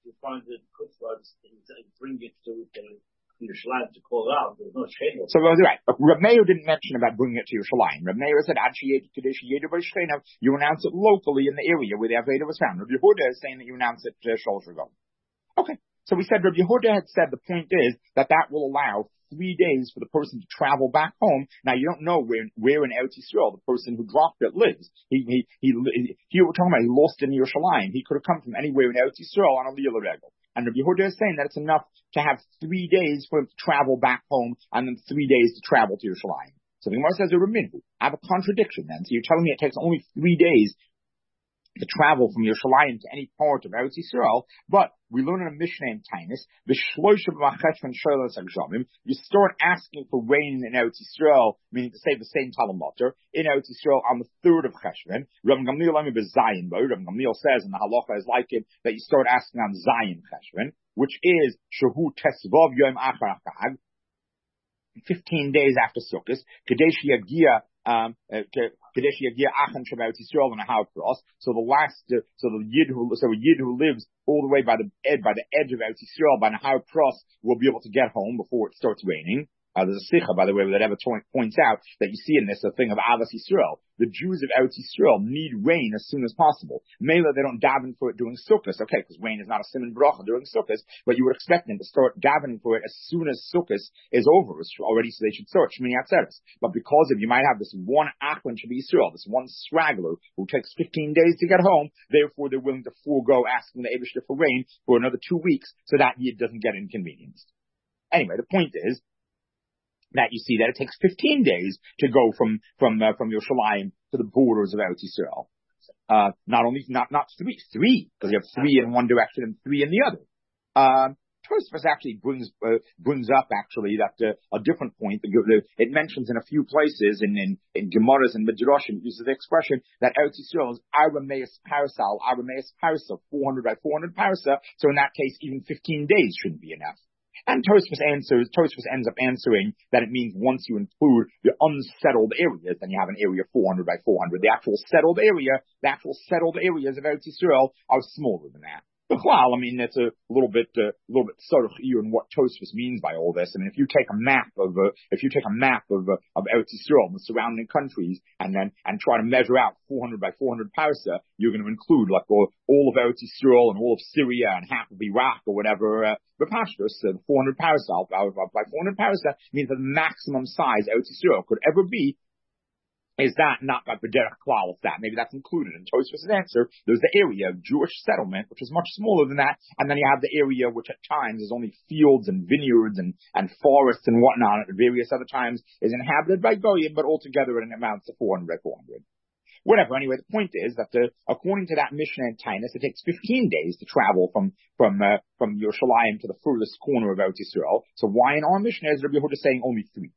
you find it Kutzlars and bring it to the Yerushalayim to call it out. There's no shame. So right, but Reb Meir didn't mention about bringing it to Yerushalayim. Reb Meir said, you announce it locally in the area where the Aveda was found. Reb Yehuda is saying that you announce it to Sholosh Regel. Okay, so we said Reb Yehuda had said the point is that that will allow three days for the person to travel back home. Now you don't know where where in Eretz Yisrael the person who dropped it lives. He he he. he here we're talking about he lost in Yerushalayim. He could have come from anywhere in Eretz Yisrael on a Lila Regel. And Rabbi Yehuda is saying that it's enough to have three days for him to travel back home and then three days to travel to Yerushalayim. So the Gemara says, I have a contradiction then. So you're telling me it takes only three days to travel from Yerushalayim to any part of Eretz Yisrael, but we learn in a Mishnah in Tainus, you start asking for rain in Eretz Yisrael, meaning to say the same Talmud in Eretz Yisrael on the third of Cheshvan. Rav Gamliel Rav Gamliel says, and the halacha is like it, that you start asking on Zayin Cheshvan, which is Shehu Tesvav Yom Achar Chag, fifteen days after Sukkot, Kadesh Yagia, um, Kadesh Yagia Achan Shabbat Yisrael and a How Cross. So the last, uh, so the Yid who, so a Yid who lives all the way by the ed, by the edge of Eretz Yisrael, by the How Cross, will be able to get home before it starts raining. Uh, there's a sikha, by the way, that ever points out that you see in this a thing of Avas Yisrael. The Jews of Eretz Yisrael need rain as soon as possible. Mela, they don't daven for it during Sukkot, okay, because rain is not a siman bracha during Sukkot, but you would expect them to start davening for it as soon as Sukkot is over already, so they should start Shmini Atzeres. But because of, you might have this one Achlan Shabbat Yisrael, this one straggler who takes fifteen days to get home, therefore they're willing to forego asking the Eibishter for rain for another two weeks so that Yid doesn't get inconvenienced. Anyway, the point is, that you see that it takes fifteen days to go from from uh, from Yerushalayim to the borders of Eretz Yisrael. Uh, not only not not three, three because you have three in one direction and three in the other. Um, Tosfos actually brings uh, brings up actually that uh, a different point. It mentions in a few places in in, in Gemaras and Midrashim, it uses the expression that Eretz Yisrael is Arameus Parasal, Arameus Parasa, four hundred by four hundred parasa. So in that case, even fifteen days shouldn't be enough. And Tosfos answers, Tosfos ends up answering that it means once you include the unsettled areas, then you have an area four hundred by four hundred. The actual settled area, the actual settled areas of Eretz Yisrael are smaller than that. Well, I mean, it's a little bit, a uh, little bit sort of in what Tosfos means by all this. I mean, if you take a map of, uh, if you take a map of, uh, of Eretz Yisrael and the surrounding countries and then, and try to measure out four hundred by four hundred parasa, you're going to include like all, all of Eretz Yisrael and all of Syria and half of Iraq or whatever, uh, but Pashtus, uh, four hundred parasa, by four hundred parasa means the maximum size Eretz Yisrael could ever be. Is that not by B'derech Klal? Is that maybe that's included in Tosfos' answer? There's the area of Jewish settlement, which is much smaller than that, and then you have the area which at times is only fields and vineyards and, and forests and whatnot. At various other times is inhabited by Goyim, but altogether it amounts to four hundred by four hundred. Whatever. Anyway, the point is that the, according to that Mishnah in Tainus, it takes fifteen days to travel from from uh, from Yerushalayim to the furthest corner of Eretz Yisrael. So why in our Mishnah is Rabbi Yehuda saying only three?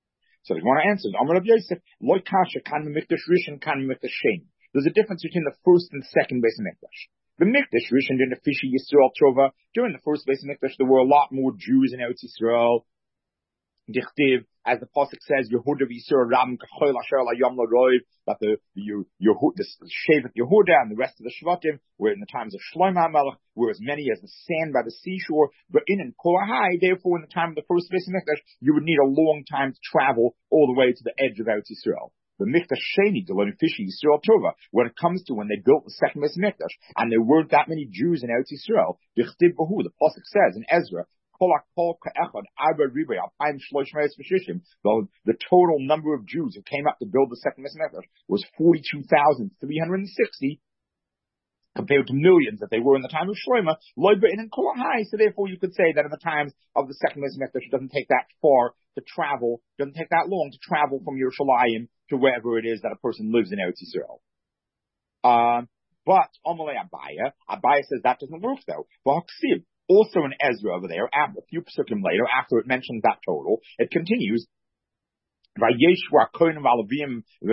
So the Gemara answers, Amar Rav Yosef, Loi Kasha kan Mikdash Rishon kan Mikdash Sheni. There's a difference between the first and second base of Mikdash. The Mikdash Rishon during the Fishy Yisrael Trova, during the first base of Mikdash, there were a lot more Jews in Eretz Yisrael. Dichtiv, as the pasuk says, Yehuda v'Yisrael Ram k'chol asher la'yom l'roiv, that the the the Shevet Yehuda and the rest of the Shvatim were in the times of Shlomo HaMelech were as many as the sand by the seashore. But in and Korahai, therefore, in the time of the first base of Mikdash, you would need a long time to travel all the way to the edge of Eretz Yisrael. The Mikdash Sheni, the Fishy Yisrael Tova, when it comes to when they built the second base of Mikdash, and there weren't that many Jews in Eretz Yisrael, Dichtiv Bahu, the pasuk says in Ezra, the total number of Jews who came up to build the second base of Mikdash was forty-two thousand three hundred sixty, compared to millions that they were in the time of Shlomo, so therefore you could say that in the times of the second base of Mikdash, it doesn't take that far to travel, doesn't take that long to travel from Yerushalayim to wherever it is that a person lives in Eretz Yisrael. Um, but Amalei Abaya, Abaya says that doesn't work though. Also in Ezra over there, a few psukim later, after it mentions that total, it continues, the Kohanim, the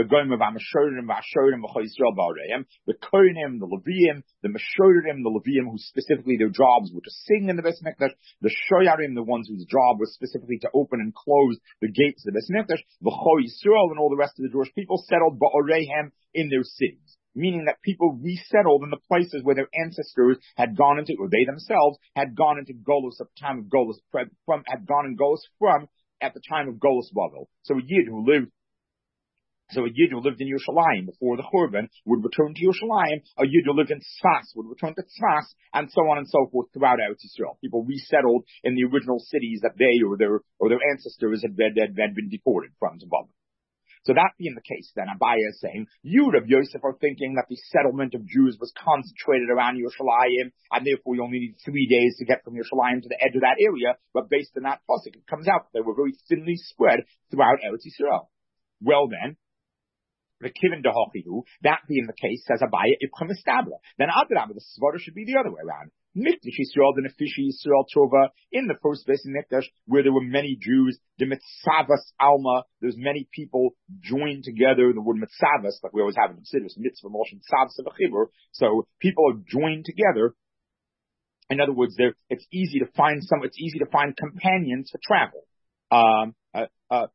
Kohanim, the Leviim, the Meshorim, the Leviim, who specifically their jobs were to sing in the Beis Mikdash, the Shoyarim, the ones whose job was specifically to open and close the gates of the Beis Mikdash, the Chol Yisrael and all the rest of the Jewish people settled Ba'orehem in their cities. meaning that people resettled in the places where their ancestors had gone into, or they themselves had gone into Golus at the time of Golus, from, had gone in Golus from at the time of Golus Bavel. So a Yid who lived So a Yid who lived in Yerushalayim before the Churban would return to Yerushalayim. A Yid who lived in Tzfas would return to Tzfas, and so on and so forth throughout Eretz Yisrael. People resettled in the original cities that they or their or their ancestors had been, had, had been deported from to Babel. So that being the case, then Abaye is saying, you, Rav Yosef, are thinking that the settlement of Jews was concentrated around Yerushalayim, and therefore you only need three days to get from Yerushalayim to the edge of that area. But based on that pasuk, it comes out that they were very thinly spread throughout Eretz Yisrael. Well then, the Kivin Dehochihu, that being the case, says Abaye Ibcham Establa. Then Adrabah, the Svara should be the other way around. Mikdash Yisrael, the Nefishi Yisrael Tova, in the first place in Mikdash, where there were many Jews, the Mitzavas Alma, there's many people joined together, the word Mitzavas, like we always have in the Siddur, Mitzvah, Moshe, Mitzavas, V'chibur, so people are joined together. In other words, there, it's easy to find some, it's easy to find companions for travel. Um, uh, uh,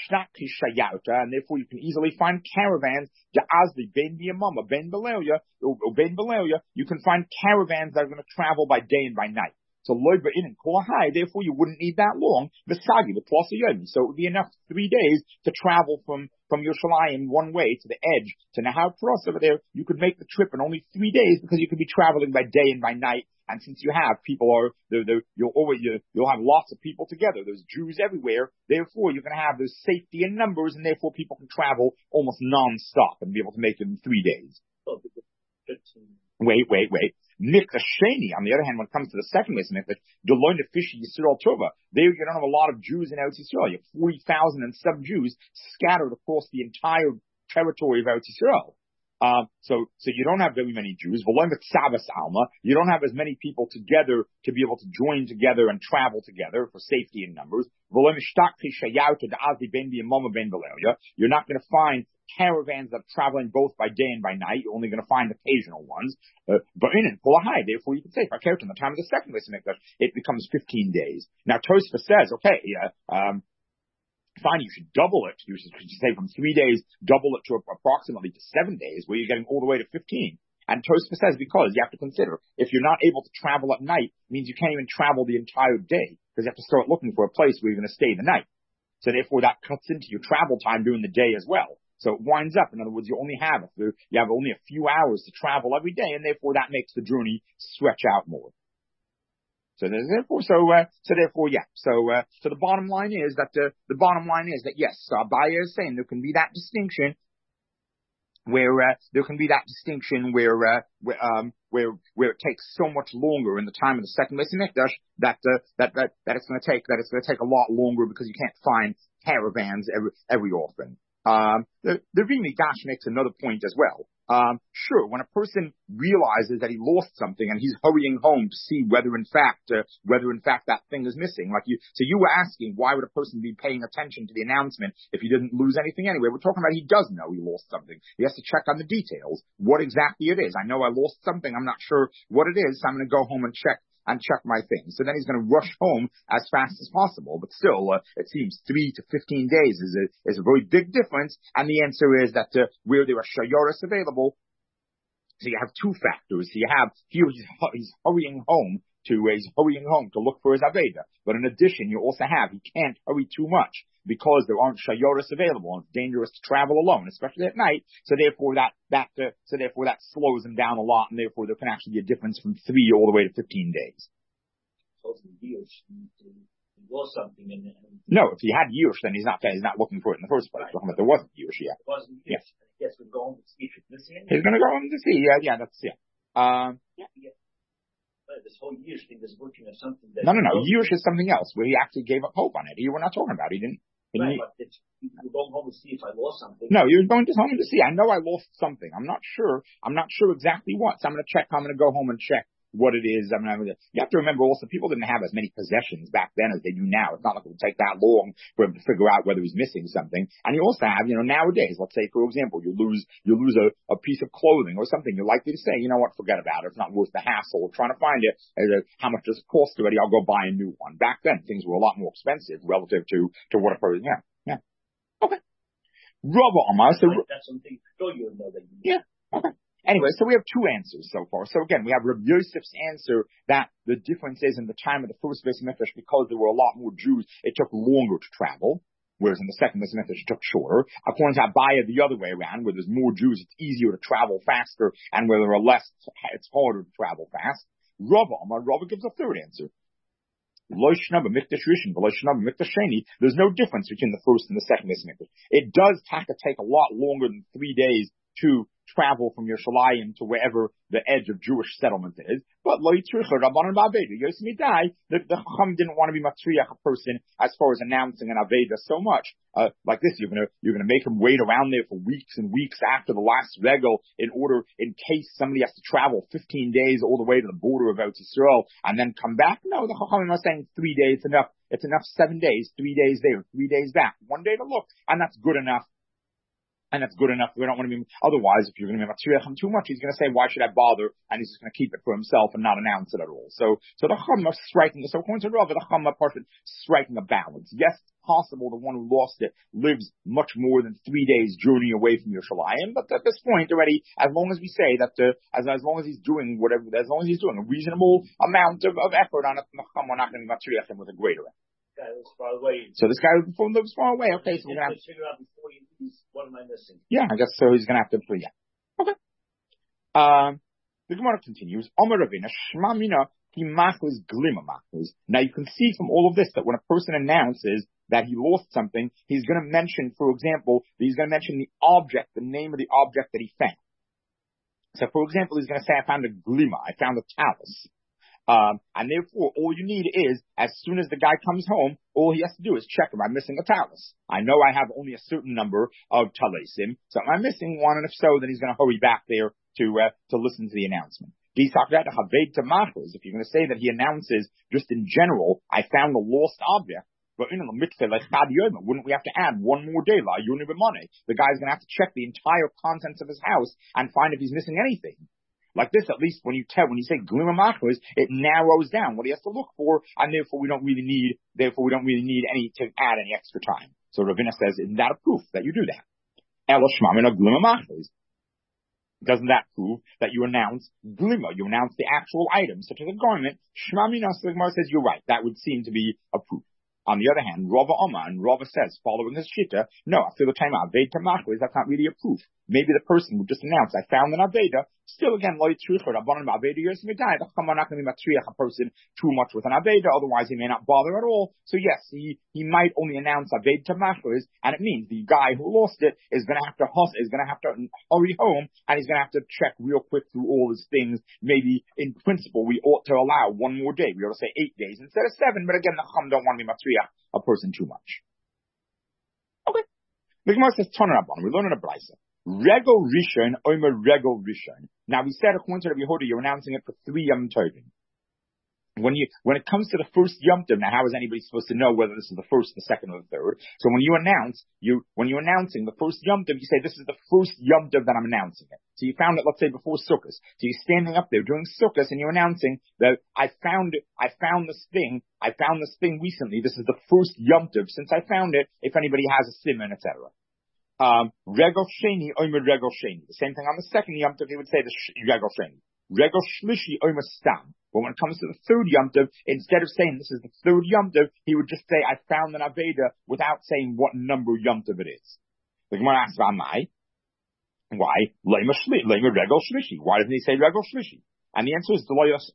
and therefore you can easily find caravans, Ja'azli, Ben Biyamama, Ben Belelia, or Ben Belelia, you can find caravans that are going to travel by day and by night. So Loiba in and Kolahai, therefore you wouldn't need that long, Visagi, the plus Yomi. So it would be enough three days to travel from, from Yerushalayim one way to the edge to Nahar Pros over there. You could make the trip in only three days because you could be traveling by day and by night. And since you have people are, they're, they're, you'll always, you'll have lots of people together. There's Jews everywhere. Therefore, you're going to have those safety in numbers, and therefore people can travel almost non-stop and be able to make it in three days. Wait, wait, wait. Mikdash Sheni, on the other hand, when it comes to the second place, Mikdash, Deloin Nefishi Yisrael Tova, there you don't have a lot of Jews in Eretz Yisrael. You have forty thousand and some Jews scattered across the entire territory of Eretz Yisrael. Um, so, so you don't have very many Jews. You don't have as many people together to be able to join together and travel together for safety in numbers. You're not going to find caravans that are traveling both by day and by night. You're only going to find occasional ones. Uh, but in it, therefore you can say, if I care to the time of the second list, it becomes fifteen days. Now Tosfos says, okay, uh, um, fine, you should double it. You should, you should say from three days, double it to approximately to seven days, where you're getting all the way to fifteen. And Tosfos says, because you have to consider, if you're not able to travel at night, it means you can't even travel the entire day, because you have to start looking for a place where you're going to stay the night. So therefore that cuts into your travel time during the day as well. So it winds up, in other words, you only have, you have only a few hours to travel every day, and therefore that makes the journey stretch out more. So therefore, so uh, so therefore, yeah. So uh, so the bottom line is that uh, the bottom line is that yes, so Abaye is saying there can be that distinction where uh, there can be that distinction where uh, where um where where it takes so much longer in the time of the second Beis Hamikdash that uh, that that that it's going to take that it's going to take a lot longer because you can't find caravans every every often. Um, the the Rimi Gash makes another point as well. Um, sure, when a person realizes that he lost something and he's hurrying home to see whether in fact, uh, whether in fact that thing is missing, like you, so you were asking, why would a person be paying attention to the announcement if he didn't lose anything anyway? We're talking about he does know he lost something. He has to check on the details, what exactly it is. I know I lost something, I'm not sure what it is, so I'm going to go home and check and check my things. So then he's going to rush home as fast as possible. But still, uh, it seems three to fifteen days is a, is a very big difference. And the answer is that uh, where there are shayoras available, so you have two factors. So you have, here he's, he's hurrying home to, uh, he's hurrying home to look for his Aveda. But in addition, you also have, he can't hurry too much because there aren't shayoras available, and it's dangerous to travel alone, especially at night. So therefore that, that, uh, so therefore that slows him down a lot, and therefore there can actually be a difference from three all the way to fifteen days. So years, he lost something in it. No, if he had Yush, then he's not, he's not looking for it in the first place. Right. But there wasn't Yush yet. It wasn't Yush. Yeah. Yes, we're going to see if it's missing. He's going to go home to see, yeah, yeah, that's, yeah. Um, yeah. yeah. This whole Yush thing is working on something that... No, no, no. Yush is something else, where he actually gave up hope on it. He, we're not talking about it. He didn't... Right, but it's, you're going home to see if I lost something. No, you're going to home to see. I know I lost something. I'm not sure. I'm not sure exactly what. So I'm going to check. I'm going to go home and check what it is. I mean, you have to remember also, people didn't have as many possessions back then as they do now. It's not like it would take that long for him to figure out whether he's missing something. And you also have, you know, nowadays, let's say, for example, you lose, you lose a, a piece of clothing or something. You're likely to say, you know what, forget about it. It's not worth the hassle of trying to find it. How much does it cost already? I'll go buy a new one. Back then, things were a lot more expensive relative to, to what a person, yeah. Yeah. Okay. Rabba Amar. So that's something to show you know that you yeah. Okay. Anyway, so we have two answers so far. So again, we have Rabbi Yosef's answer that the difference is in the time of the first Beis Hamikdash, because there were a lot more Jews, it took longer to travel. Whereas in the second Beis Hamikdash, it took shorter. According to Abaya, the other way around, where there's more Jews, it's easier to travel faster, and where there are less, it's harder to travel fast. Rava, Rava gives a third answer. There's no difference between the first and the second Beis Hamikdash. It does have to take a lot longer than three days to travel from Yerushalayim to wherever the edge of Jewish settlement is. But the, the Chacham didn't want to be matriach a person as far as announcing an Aveda so much. Uh, like this, you're gonna, you're gonna make him wait around there for weeks and weeks after the last regal in order, in case somebody has to travel fifteen days all the way to the border of Eretz Yisrael and then come back. No, the Chacham are saying three days is enough. It's enough seven days, three days there, three days back, one day to look, and that's good enough. And that's good enough. We don't want to be, otherwise, if you're going to be matriach him too much, he's going to say, why should I bother? And he's just going to keep it for himself and not announce it at all. So, so the Chacham are striking, so according to Rav, the Chacham are striking a balance. Yes, possible the one who lost it lives much more than three days journey away from Yerushalayim, but at this point already, as long as we say that, uh, as, as long as he's doing whatever, as long as he's doing a reasonable amount of, of effort on it, the Chacham are not going to be matriach him with a greater effort. Guy lives far away. So this guy lives far away. Okay, so we're gonna have to figure out before you lose, what am I missing? Yeah, I guess so. He's gonna have to. Yeah. Okay. Um, the Gemara continues. Omer Ravina Shma Mina Kimachus Glima Machus. Now you can see from all of this that when a person announces that he lost something, he's going to mention, for example, he's going to mention the object, the name of the object that he found. So, for example, he's going to say, "I found a glima. I found a talus." Um, and therefore, all you need is, as soon as the guy comes home, all he has to do is check, am I missing a talus? I know I have only a certain number of talasim, so am I missing one? And if so, then he's going to hurry back there to, uh, to listen to the announcement. If you're going to say that he announces, just in general, I found a lost object, but in the mitzvah, like wouldn't we have to add one more day? The guy's going to have to check the entire contents of his house and find if he's missing anything. Like this, at least when you tell, when you say glima machos, it narrows down what he has to look for, and therefore we don't really need, therefore we don't really need any, to add any extra time. So Ravina says, isn't that a proof that you do that? Elo shmamina glima machos. Doesn't that prove that you announce glima, you announce the actual item, such as a garment? Shmamina, so the Gemara says, you're right, that would seem to be a proof. On the other hand, Rava Omar, and Rava says, following his shita, no, I feel the time Aveda Machos, that's not really a proof. Maybe the person would just announce, I found an Aveda. Still, again, Lo Yitzricha, Rabbanan Aveda Yosmidai, the Chacham are not going to be matriach a person too much with an Aveda, otherwise he may not bother at all. So yes, he, he might only announce Aveda Machos, and it means the guy who lost it is going to have to hus, is going to have to hurry home, and he's going to have to check real quick through all his things. Maybe, in principle, we ought to allow one more day. We ought to say eight days instead of seven, but again, the Chacham don't want to be matriach a person too much. Okay. The Gemara says, Tana Rabban, we learn in a Brisa. Regel Rishon, Omer Regel Rishon. Now we said, according to Rabbi Yehuda, you're announcing it for three Yom Tovim. When you, when it comes to the first Yom Tov, now how is anybody supposed to know whether this is the first, the second, or the third? So when you announce, you, when you're announcing the first Yom Tov, you say, this is the first Yom Tov that I'm announcing it. So you found it, let's say, before Sukkot. So you're standing up there doing Sukkot and you're announcing that I found it, I found this thing, I found this thing recently. This is the first Yom Tov since I found it, if anybody has a simon, et cetera. Um, Regel Sheni, Omer Regel Sheni. The same thing on the second Yom Tov, he would say the Regel Sheni. Regel Shlishi, Omer Stam. But when it comes to the third Yom Tov, instead of saying this is the third Yom Tov, he would just say, I found an Aveda, without saying what number Yom Tov it is. The Gemara asks, V'amai? Why? Lema Regel Shlishi. Why doesn't he say Regel Shlishi? And the answer is,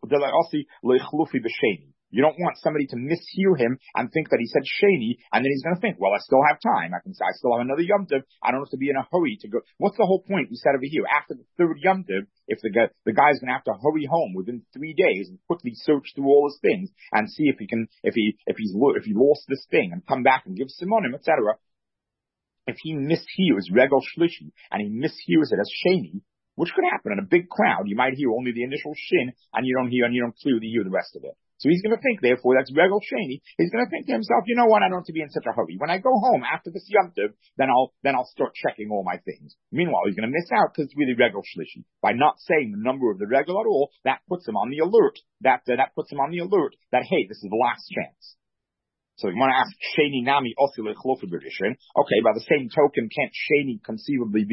you don't want somebody to mishear him and think that he said Sheni, and then he's going to think, well, I still have time. I can say, I still have another Yom Tov. I don't have to be in a hurry to go. What's the whole point? We said over here, after the third Yom Tov, if the guy, the guy's going to have to hurry home within three days and quickly search through all his things and see if he can, if he, if he's, if he lost this thing and come back and give simonim, et cetera. If he mishears Regel Shlishi and he mishears it as Sheni, which could happen in a big crowd, you might hear only the initial shin and you don't hear, and you don't clearly hear the rest of it. So he's going to think, therefore, that's Regel Sheni. He's going to think to himself, you know what, I don't have to be in such a hurry. When I go home after this Yom Tov, then I'll, then I'll start checking all my things. Meanwhile, he's going to miss out because it's really Regel Shlishi. By not saying the number of the Regel at all, that puts him on the alert, that, uh, that puts him on the alert that, hey, this is the last chance. So you want to ask, Sheni Nami Osile Chlofa B'Rishon. Okay, by the same token, can't Sheni conceivably be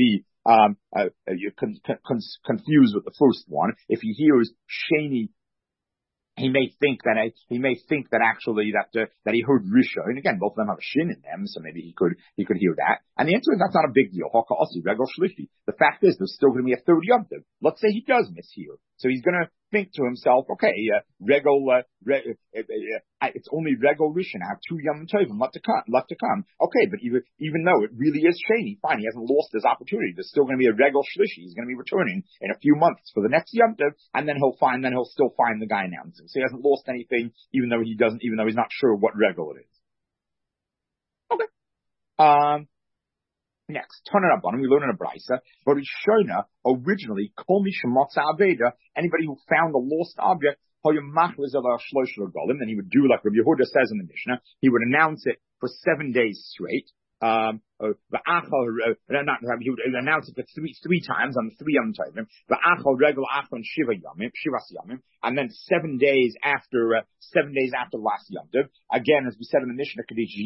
um, uh, you're con- con- confused with the first one. If he hears Sheni, he may think that I, he may think that actually that uh, that he heard Risha, and again, both of them have a shin in them, so maybe he could he could hear that. And the answer is that's not a big deal. The fact is, there's still going to be a third Yom Tov. Let's say he does mishear, so he's going to think to himself, okay, uh, Regel, uh, re, uh, uh, it's only Regel Rishon. I have two Yom Tovim left to come. Left to come. Okay, but even even though it really is Sheni, fine, he hasn't lost his opportunity. There's still going to be a Regel Shlishi. He's going to be returning in a few months for the next Yom Tov, and then he'll find, then he'll still find the guy announcing. So he hasn't lost anything, even though he doesn't, even though he's not sure what Regel it is. Okay. Um. Next, Tana Rabbanan, we learn in a Brisa, but Rishona, originally, Kol Mi Shemotza Aveda, anybody who found a lost object, then he would do like Rabbi Yehuda says in the Mishnah, he would announce it for seven days straight. Um, uh, the achal, uh, not, he would announce it for three, three times on the three Yom Tovim, the achal regel achal and shiva yamim, shivas yamim, and then seven days after, uh, seven days after the last Yom Tov. Again, as we said in the Mishnah,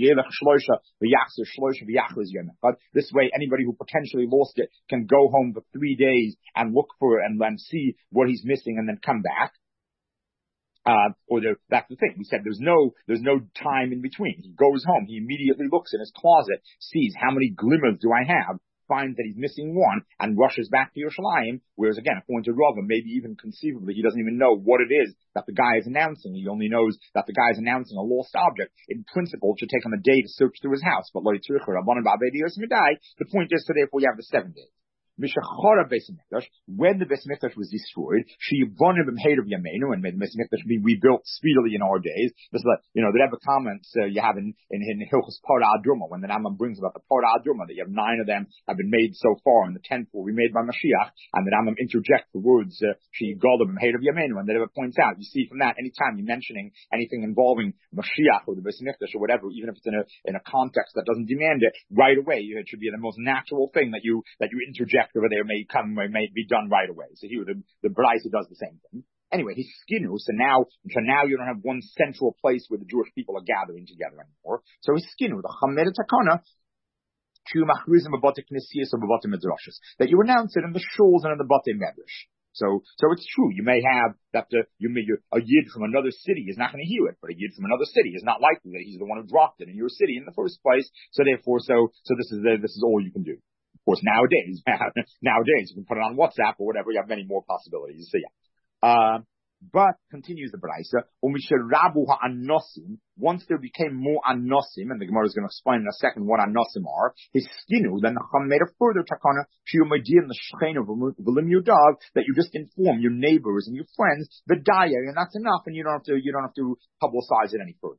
this way, anybody who potentially lost it can go home for three days and look for it and then see what he's missing and then come back. Uh, or there, that's the thing. We said there's no, there's no time in between. He goes home, he immediately looks in his closet, sees how many glimmers do I have, finds that he's missing one, and rushes back to Yerushalayim, whereas again, according to Rava, maybe even conceivably, he doesn't even know what it is that the guy is announcing. He only knows that the guy is announcing a lost object. In principle, it should take him a day to search through his house, but the point is, so therefore you have the seven days. When the Beis Mikdash was destroyed, she wanted them hate of Yameinu and made the Beis Mikdash be rebuilt speedily in our days. This is like, you know, the Rebbe comments uh, you have in in, in Hilchos Parah Adruma, when the Rambam brings about the Parah Adruma, that you have nine of them have been made so far, and the tenth will be made by Mashiach, and the Rambam interjects the words she uh, them hate of Yameinu, and the Rebbe points out, you see from that, anytime you're mentioning anything involving Mashiach or the Beis Mikdash or whatever, even if it's in a in a context that doesn't demand it, right away it should be the most natural thing that you that you interject over there may come, may be done right away. So here, the, the Braisa does the same thing. Anyway, he's skinu, so now, so now you don't have one central place where the Jewish people are gathering together anymore. So he's skinu, the Chamed Takana, that you announce it in the shuls and in the Batei Medrash. So, so it's true. You may have that the, you may, a yid from another city is not going to hear it, but a yid from another city is not likely that he's the one who dropped it in your city in the first place. So therefore, so, so this is the, this is all you can do. Of course, nowadays, nowadays you can put it on WhatsApp or whatever. You have many more possibilities. So yeah. Uh, but continues the Braisa, once there became more anosim, and the Gemara is going to explain in a second what anosim are, his skinu, then the Chum made a further takana, that you just inform your neighbors and your friends, the daya, and that's enough, and you don't have to, you don't have to publicize it any further.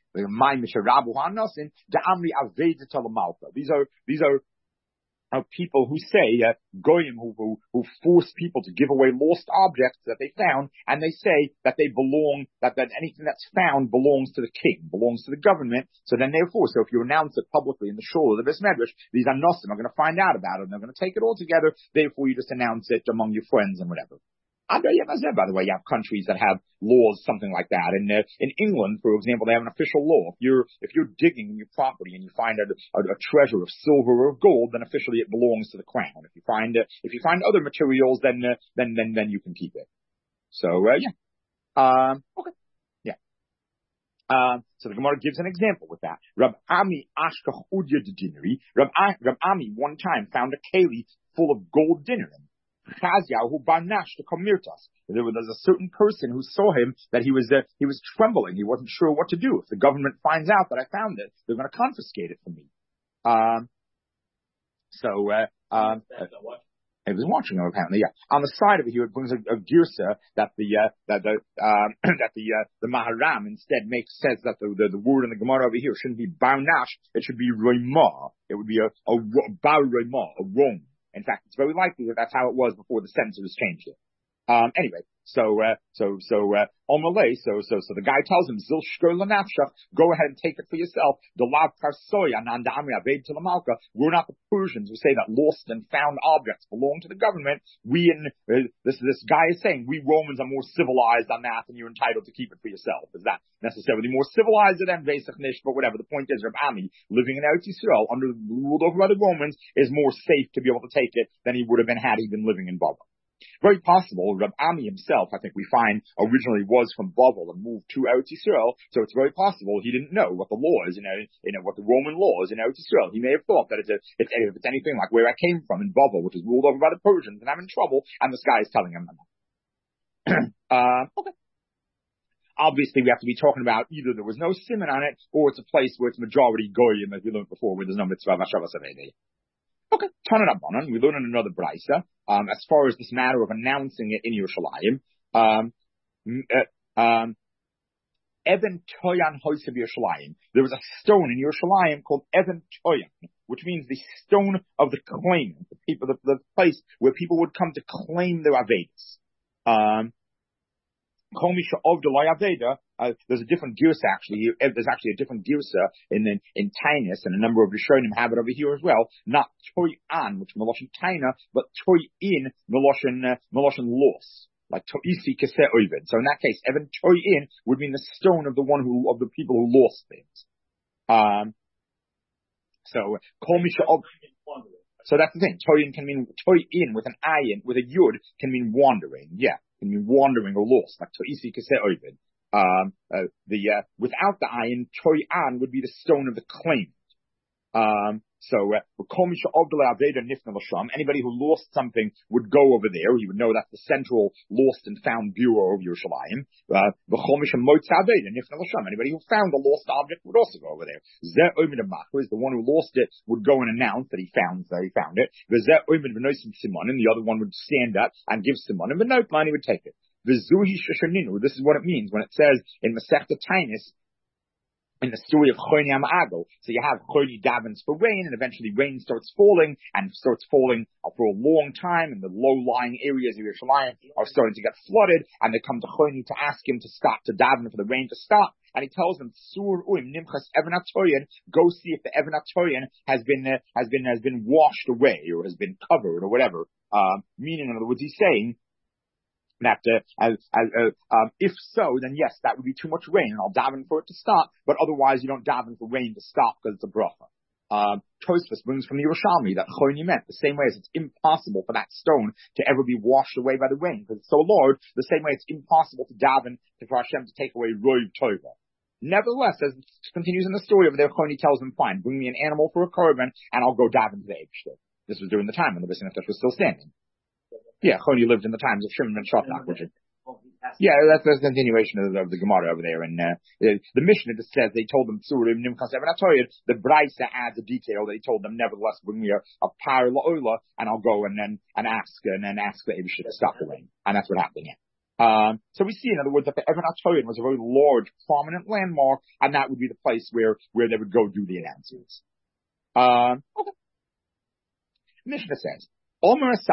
These are, these are, of people who say, uh, goyim, who, who, who force people to give away lost objects that they found, and they say that they belong, that, that anything that's found belongs to the king, belongs to the government. So then therefore, so if you announce it publicly in the shul of the Beis Medrash, these anosim are going to find out about it, and they're going to take it all together, therefore you just announce it among your friends and whatever. By the way, you have countries that have laws, something like that. In uh, in England, for example, they have an official law. If you're if you're digging in your property and you find a, a, a treasure of silver or of gold, then officially it belongs to the crown. If you find uh, if you find other materials, then uh, then then then you can keep it. So uh, yeah, um, okay, yeah. Um, so the Gemara gives an example with that. Rab Ami Ashkach Udya Dinari. Rab Ami one time found a keli full of gold dinarim. Who banash to Kamirtas. There was a certain person who saw him that he was uh, he was trembling. He wasn't sure what to do. If the government finds out that I found it, they're going to confiscate it from me. Um, so uh, um, uh, he was watching him apparently. Yeah. On the side of it, here it brings a, a girsa that the uh, that the um, that the uh, the Maharam instead makes says that the, the the word in the Gemara over here shouldn't be banash. It should be roimah. It would be a a bar roimah, a wrong. In fact, it's very likely that that's how it was before the sentence was changed here. Um, anyway, so, uh, so, so, uh, Omalay, so, so, so the guy tells him, Zil shkoil nafshach, go ahead and take it for yourself. The lav karsoya nanda ami aved to lamalka. We're not the Persians who say that lost and found objects belong to the government. We, in, uh, this, this guy is saying, we Romans are more civilized on that and you're entitled to keep it for yourself. Is that necessarily more civilized than Vesach Nish? But whatever, the point is, Reb Ami, living in Eretz Yisrael, under, ruled over by the Romans, is more safe to be able to take it than he would have been had he been living in Bava. Very possible, Reb Ami himself, I think we find, originally was from Bavel and moved to Eretz Yisrael, so it's very possible he didn't know what the law is, you know, you know, what the Roman law is in Eretz Yisrael. He may have thought that it's, a, it's, if it's anything like where I came from in Bavel, which is ruled over by the Persians, and I'm in trouble, and this guy is telling him that. uh, okay. Obviously, we have to be talking about either there was no simon on it, or it's a place where it's majority goyim, as we learned before, where there's no mitzvah v'shavas avedi. Okay, Tana Rabbanan, we learn in another brisa, um, as far as this matter of announcing it in Yerushalayim, um, uh, um, Even Toyan Hoysev Yerushalayim. There was a stone in Yerushalayim called Even Toyan, which means the stone of the claimant, the people, the, the place where people would come to claim their Avedas. Um, Uh, there's a different girsa actually. There's actually a different girsa in in, in Tainus, and a number of Rishonim have it over here as well. Not toy an, which Meloshin Taina, but toy in Meloshin uh, Meloshin loss, like toisi kaseh oived. So in that case, even toy in would mean the stone of the one who of the people who lost things. Um. So kol misha of. So that's the thing. Toy in can mean toy in with an ayin with a yud can mean wandering. Yeah. Can mean wandering or lost, like toisi kaseh oived. Um, uh, the, uh, without the ayin, toy an would be the stone of the claimant. Um, so, uh, anybody who lost something would go over there. You would know that's the central lost and found bureau of Yerushalayim. Uh, anybody who found a lost object would also go over there. Is the one who lost it would go and announce that he found, that he found it. The other one would stand up and give simonim, but no money would take it. This is what it means when it says in Masechta Tainus, in the story of Choni Am'agel. So you have Choni davens for rain, and eventually rain starts falling, and starts falling for a long time, and the low-lying areas of Yerushalayim are starting to get flooded, and they come to Choni to ask him to stop, to daven for the rain to stop, and he tells them, Sur uim nimchas even atoyen, go see if the even atoyen has been, uh, has been, has been washed away, or has been covered, or whatever. Uh, meaning, in other words, he's saying, that uh, as, as, uh, um, if so, then yes, that would be too much rain, and I'll daven for it to stop. But otherwise, you don't daven for rain to stop because it's a bracha. Um, Tosfos brings from the Yerushalmi that Choni meant the same way as it's impossible for that stone to ever be washed away by the rain because it's so large. The same way it's impossible to daven for Hashem to take away Roiv Tova. Nevertheless, as it continues in the story over there, Choni tells him, "Fine, bring me an animal for a korban, and I'll go daven to the Eibshter." This was during the time when the Beis Hamikdash was still standing. Yeah, Choni lived in the times of Shimon and Shatak, which is, yeah, that's, that's a continuation of the, of the Gemara over there. And, uh, the, the Mishnah just says they told them, the Braisa adds a detail that he told them, nevertheless, bring me a, a par la'ola, and I'll go and then, and ask, and then ask the Eibshter to stop the rain. And that's what happened, yeah. Um, so we see, in other words, that the Even HaToyin was a very large, prominent landmark, and that would be the place where, where they would go do the announcements. Um, okay. Mishnah says, if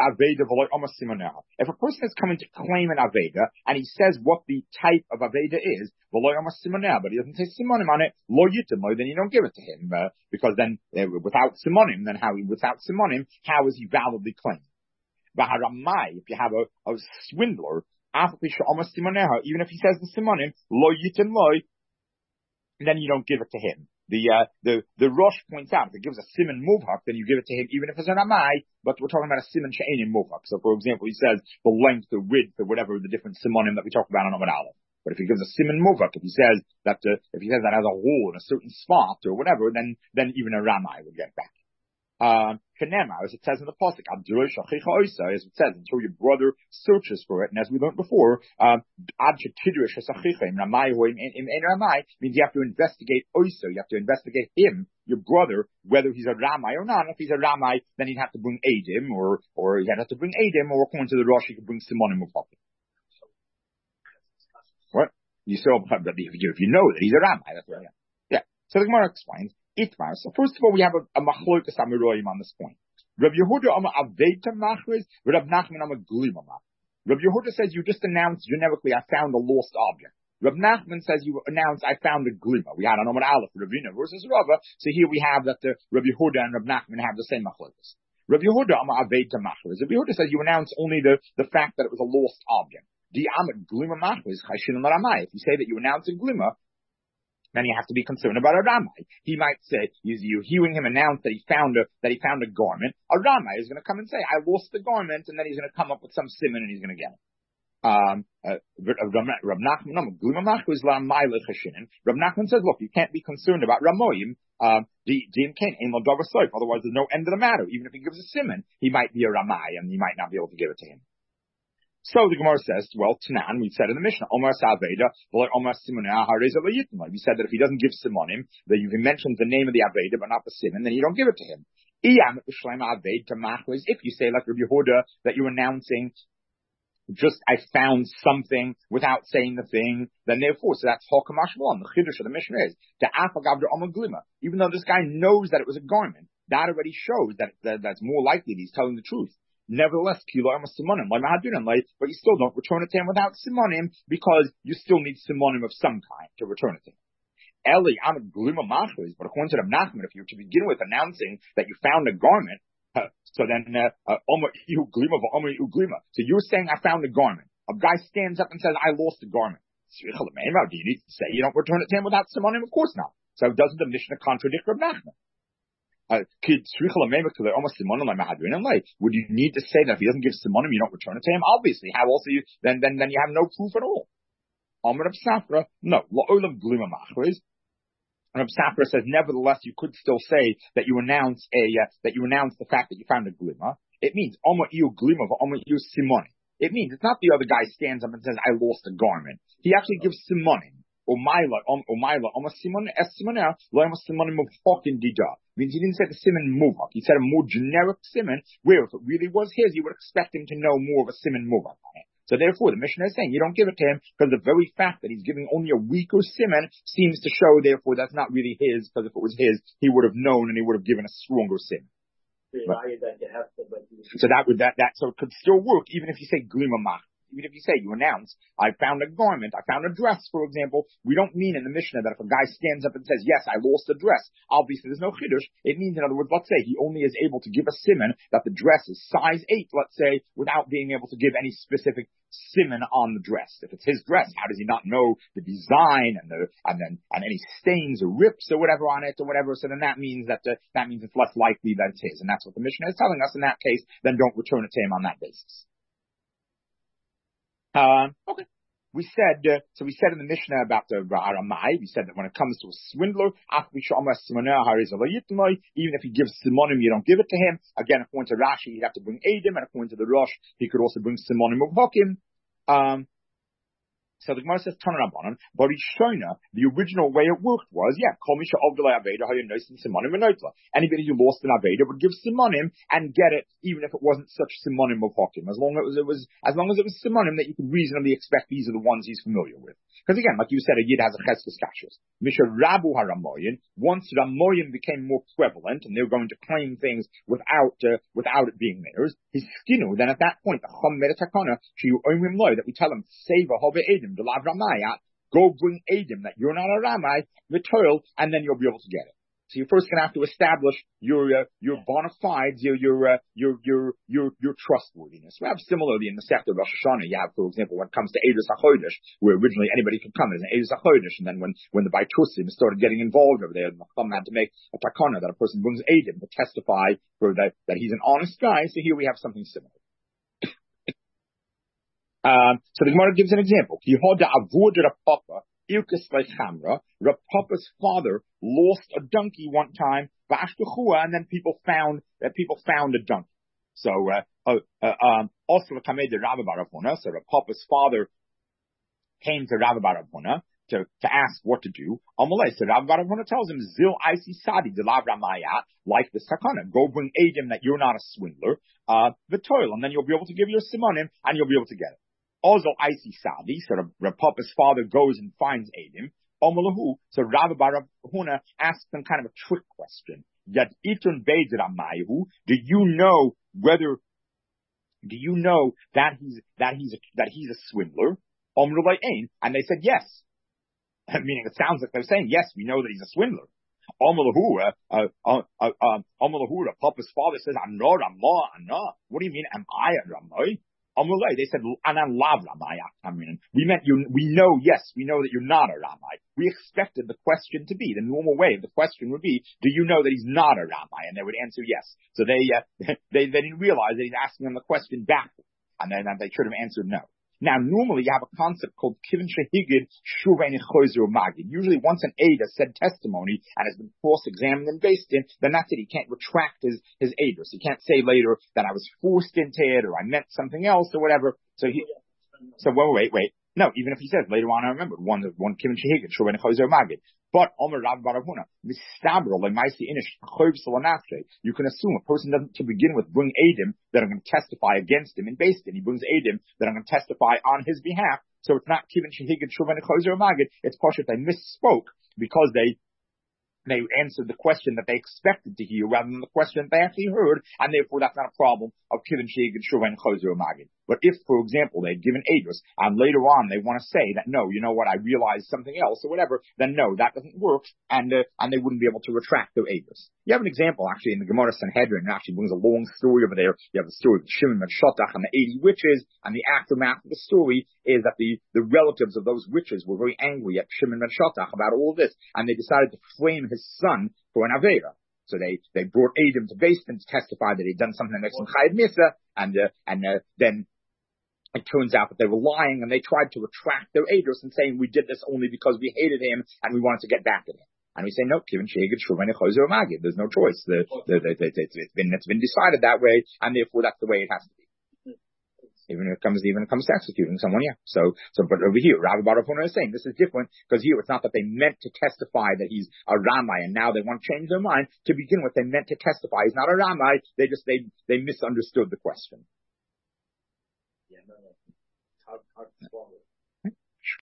a person is coming to claim an Aveda, and he says what the type of Aveda is, but he doesn't say Simonim on it, then you don't give it to him, uh, because then, uh, without Simonim, then how, without Simonim, how is he validly claimed? If you have a, a swindler, even if he says the Simonim, then you don't give it to him. The, uh, the, the Rosh points out, if it gives a Simon Muvhak, then you give it to him, even if it's an Amai, but we're talking about a Simon She'enim Muvhak. So, for example, he says the length, the width, or whatever, the different Simonim that we talk about on Amad Aleph. But if he gives a Simon Muvhak, if he says that, uh, if he says that has a hole in a certain spot, or whatever, then, then even a Ramai would get back. Um, as it says in the pasuk, as it says, until your brother searches for it, and as we learned before, um, means you have to investigate oiso, you have to investigate him, your brother, whether he's a Ramai or not. If he's a Ramai, then he'd have to bring Adim, or, or he'd have to bring Adim, or according to the Rosh, he could bring Simonim Mufak. What? You saw, but if you, if you know that he's a Ramai, that's right. Yeah. Yeah. So the Gemara explains, Itmar. So first of all, we have a, a machlokas amiroyim on this point. Rav Yehuda ama aveita machriz, Rav Nachman ama glima machriz. Rabbi Yehuda says you just announced generically, I found a lost object. Rabbi Nachman says you announced, I found a glima. We had an Omar Aleph, Ravina versus Rava. So here we have that the Rabbi Yehuda and Rabbi Nachman have the same machlokes. Rabbi Yehuda, Amar Aved Tamachlis. Rabbi Yehuda says you announced only the, the fact that it was a lost object. Di Amad glima machlis, chashin l'ramai. If you say that you announced a glima, then you have to be concerned about a Ramai. He might say, you, you hearing him announce that he found a, that he found a garment, a Ramai is going to come and say, I lost the garment, and then he's going to come up with some simon and he's going to get it. Um, uh, Rab Nachman, Rab Nachman says, look, you can't be concerned about Ramoyim, um, otherwise there's no end to the matter. Even if he gives a simon, he might be a Ramai, and he might not be able to give it to him. So the Gemara says, well, Tanan, we said in the Mishnah, Omar Saveda, Omar Simonah, we said that if he doesn't give Simonim, that if he mentions the name of the Aveda, but not the Simon, then you don't give it to him. If you say, like Rabbi Yehuda, that you're announcing, just, I found something without saying the thing, then therefore, so that's Hokamash one, the Chiddush of the Mishnah is, to Afagavda Omar Glima. Even though this guy knows that it was a garment, that already shows that, that that's more likely that he's telling the truth. Nevertheless, but you still don't return it to him without simonim because you still need simonim of some kind to return it to him. Eli, I'm a glima machlis, but according to the Nachman, if you were to begin with announcing that you found a garment, uh, so then, uh, uh, so you're saying I found a garment. A guy stands up and says, I lost a garment. Do you need to say you don't return it to him without simonim? Of course not. So doesn't the Mishnah contradict Reb Nachman? Uh, would you need to say that if he doesn't give simonim, you don't return it to him? Obviously, how else you, then, then, then you have no proof at all. Amar Reb Safra, no. La'olam glima machris. Reb Safra says, nevertheless, you could still say that you announce a, uh, that you announce the fact that you found a glima. It means, Amar iu glima, Amar iu simonim. It means, it's not the other guy stands up and says, I lost a garment. He actually gives simonim. Umayla, umayla, alma simon es simonel, lo alma simon muvhok in dida. Means he didn't say the simon muvhok. He said a more generic simon, where if it really was his, you would expect him to know more of a simon muvhok on it. So therefore, the Mishnah is saying you don't give it to him because the very fact that he's giving only a weaker simon seems to show, therefore, that's not really his, because if it was his, he would have known and he would have given a stronger simon. But, so that would, that, that, so it could still work even if you say glima mach. Even if you say, you announce, I found a garment, I found a dress, for example, we don't mean in the Mishnah that if a guy stands up and says, yes, I lost a dress, obviously there's no chiddush. It means, in other words, let's say he only is able to give a simon that the dress is size eight, let's say, without being able to give any specific simon on the dress. If it's his dress, how does he not know the design and the, and then, and any stains or rips or whatever on it or whatever? So then that means that, the, that means it's less likely that it's his. And that's what the Mishnah is telling us in that case, then don't return it to him on that basis. Um, okay. We said, uh, so we said in the Mishnah about the Ramai, we said that when it comes to a swindler, even if he gives simonim, you don't give it to him. Again, according to Rashi, he'd have to bring Eidim, and according to the Rosh, he could also bring simonim of Hokim. Um, So the Gemara says, Tanarabanan, but Rishona, the original way it worked was, yeah, Komisha Ovdalai Aveda, Simonim and anybody who lost an Aveda would give Simonim and get it, even if it wasn't such Simonim of Hokim, as long as it was, as long as it was Simonim that you could reasonably expect these are the ones he's familiar with. Because again, like you said, a Yid has a Cheskes Kashus. Misha Rabu HaRamoyin, once Ramoyin became more prevalent, and they were going to claim things without, uh, without it being theirs, his skinu, then at that point, the Chum Meditakana, Shiu Oimim Loy, that we tell him, save a Hove Edim, the Lav Ramayat, go bring Edim, that you're not a Ramai, Vitoil, and then you'll be able to get it. So you're first going to have to establish your, uh, your bona fides, your, your, uh, your, your, your, your trustworthiness. We have similarly in the Sefta of Rosh Hashanah, you have, for example, when it comes to Eidus HaChodesh, where originally anybody could come as an Eidus HaChodesh, and then when, when the Baitusim started getting involved over there, the Chacham had to make a takana that a person brings Edim to testify for that, that he's an honest guy. So here we have something similar. Um, so the Gemara gives an example. Yehoda avur de Rapapa, Ilkes Chamra. Rapapa's father lost a donkey one time, and then people found that uh, people found a donkey. So, uh, uh, uh, um, also Kamed de Rabbi Bar Avuna. So Rapapa's father came to Rabbi Bar Avuna to to ask what to do. Amalei, so Rabbi Bar Avuna tells him, Zil Isi Sadi de Lav Ramayat, like the Sakana, go bring Edim that you're not a swindler, uh, the toil, and then you'll be able to give your simonim, and you'll be able to get it. Also, Isi Sadi, so Rapapa's father goes and finds Edim. Omalahu, so Rabbi Bar Huna asks them kind of a trick question. That Itun Beid Ramayu, do you know whether do you know that he's, that he's, a, that he's a swindler? And they said, yes. Meaning it sounds like they're saying, yes, we know that he's a swindler. Amalahura, uh, uh, uh, uh, Amalahura, Papa's father says, I'm not Ramah, I'm not. What do you mean, am I a Ramah? Amalai, they said, Anan lav Ramai. I mean, we meant you, we know, yes, we know that you're not a Ramai. We expected the question to be, the normal way of the question would be, do you know that he's not a Ramai? And they would answer yes. So they, uh, they, they didn't realize that he's asking them the question backwards. And then they should have answered no. Now, normally you have a concept called kivin shehigid shuvein chozer magid. Usually, once an aid has said testimony and has been cross-examined and based in, then that's it. He can't retract his his aiders. He can't say later that I was forced into it or I meant something else or whatever. So he, so wait, wait, wait. No, even if he says later on, I remember one one kivin shehigid shuvein chozer magid. But Omer Rav Bar Huna, mistabro lemaisi inish choyv salanatre. You can assume a person doesn't to begin with bring adim that are going to testify against him in based in. He brings adim that are going to testify on his behalf. So it's not kivin shehigid shuvan chozer magid. It's pashut they misspoke because they they answered the question that they expected to hear rather than the question that they actually heard, and therefore that's not a problem of kivin shehigid shuvan chozer magid. But if, for example, they had given Adris, and later on they want to say that, no, you know what, I realized something else or whatever, then no, that doesn't work, and uh, and they wouldn't be able to retract their Adris. You have an example, actually, in the Gemara Sanhedrin. It actually brings a long story over there. You have the story of Shimon ben Shotach and the eighty witches, and the aftermath of the story is that the, the relatives of those witches were very angry at Shimon ben Shotach about all this, and they decided to frame his son for an Avera. So they, they brought Adam to Beis Din to testify that he'd done something like some Chayav Misa, and, uh, and, uh, then it turns out that they were lying, and they tried to retract their Adros and saying we did this only because we hated him and we wanted to get back at him. And we say, no, kivin shehigid shuvan chozer magid. There's no choice. The, the, the, the, it's been it's been decided that way, and therefore that's the way it has to be. Even if it comes, even if it comes to executing someone, yeah. So, so, but over here, Rabbi Bar Huna is saying this is different because here it's not that they meant to testify that he's a Ramai and now they want to change their mind. To begin with, they meant to testify he's not a Ramai. They just they they misunderstood the question. Yeah, no, no. Hard, hard to swallow.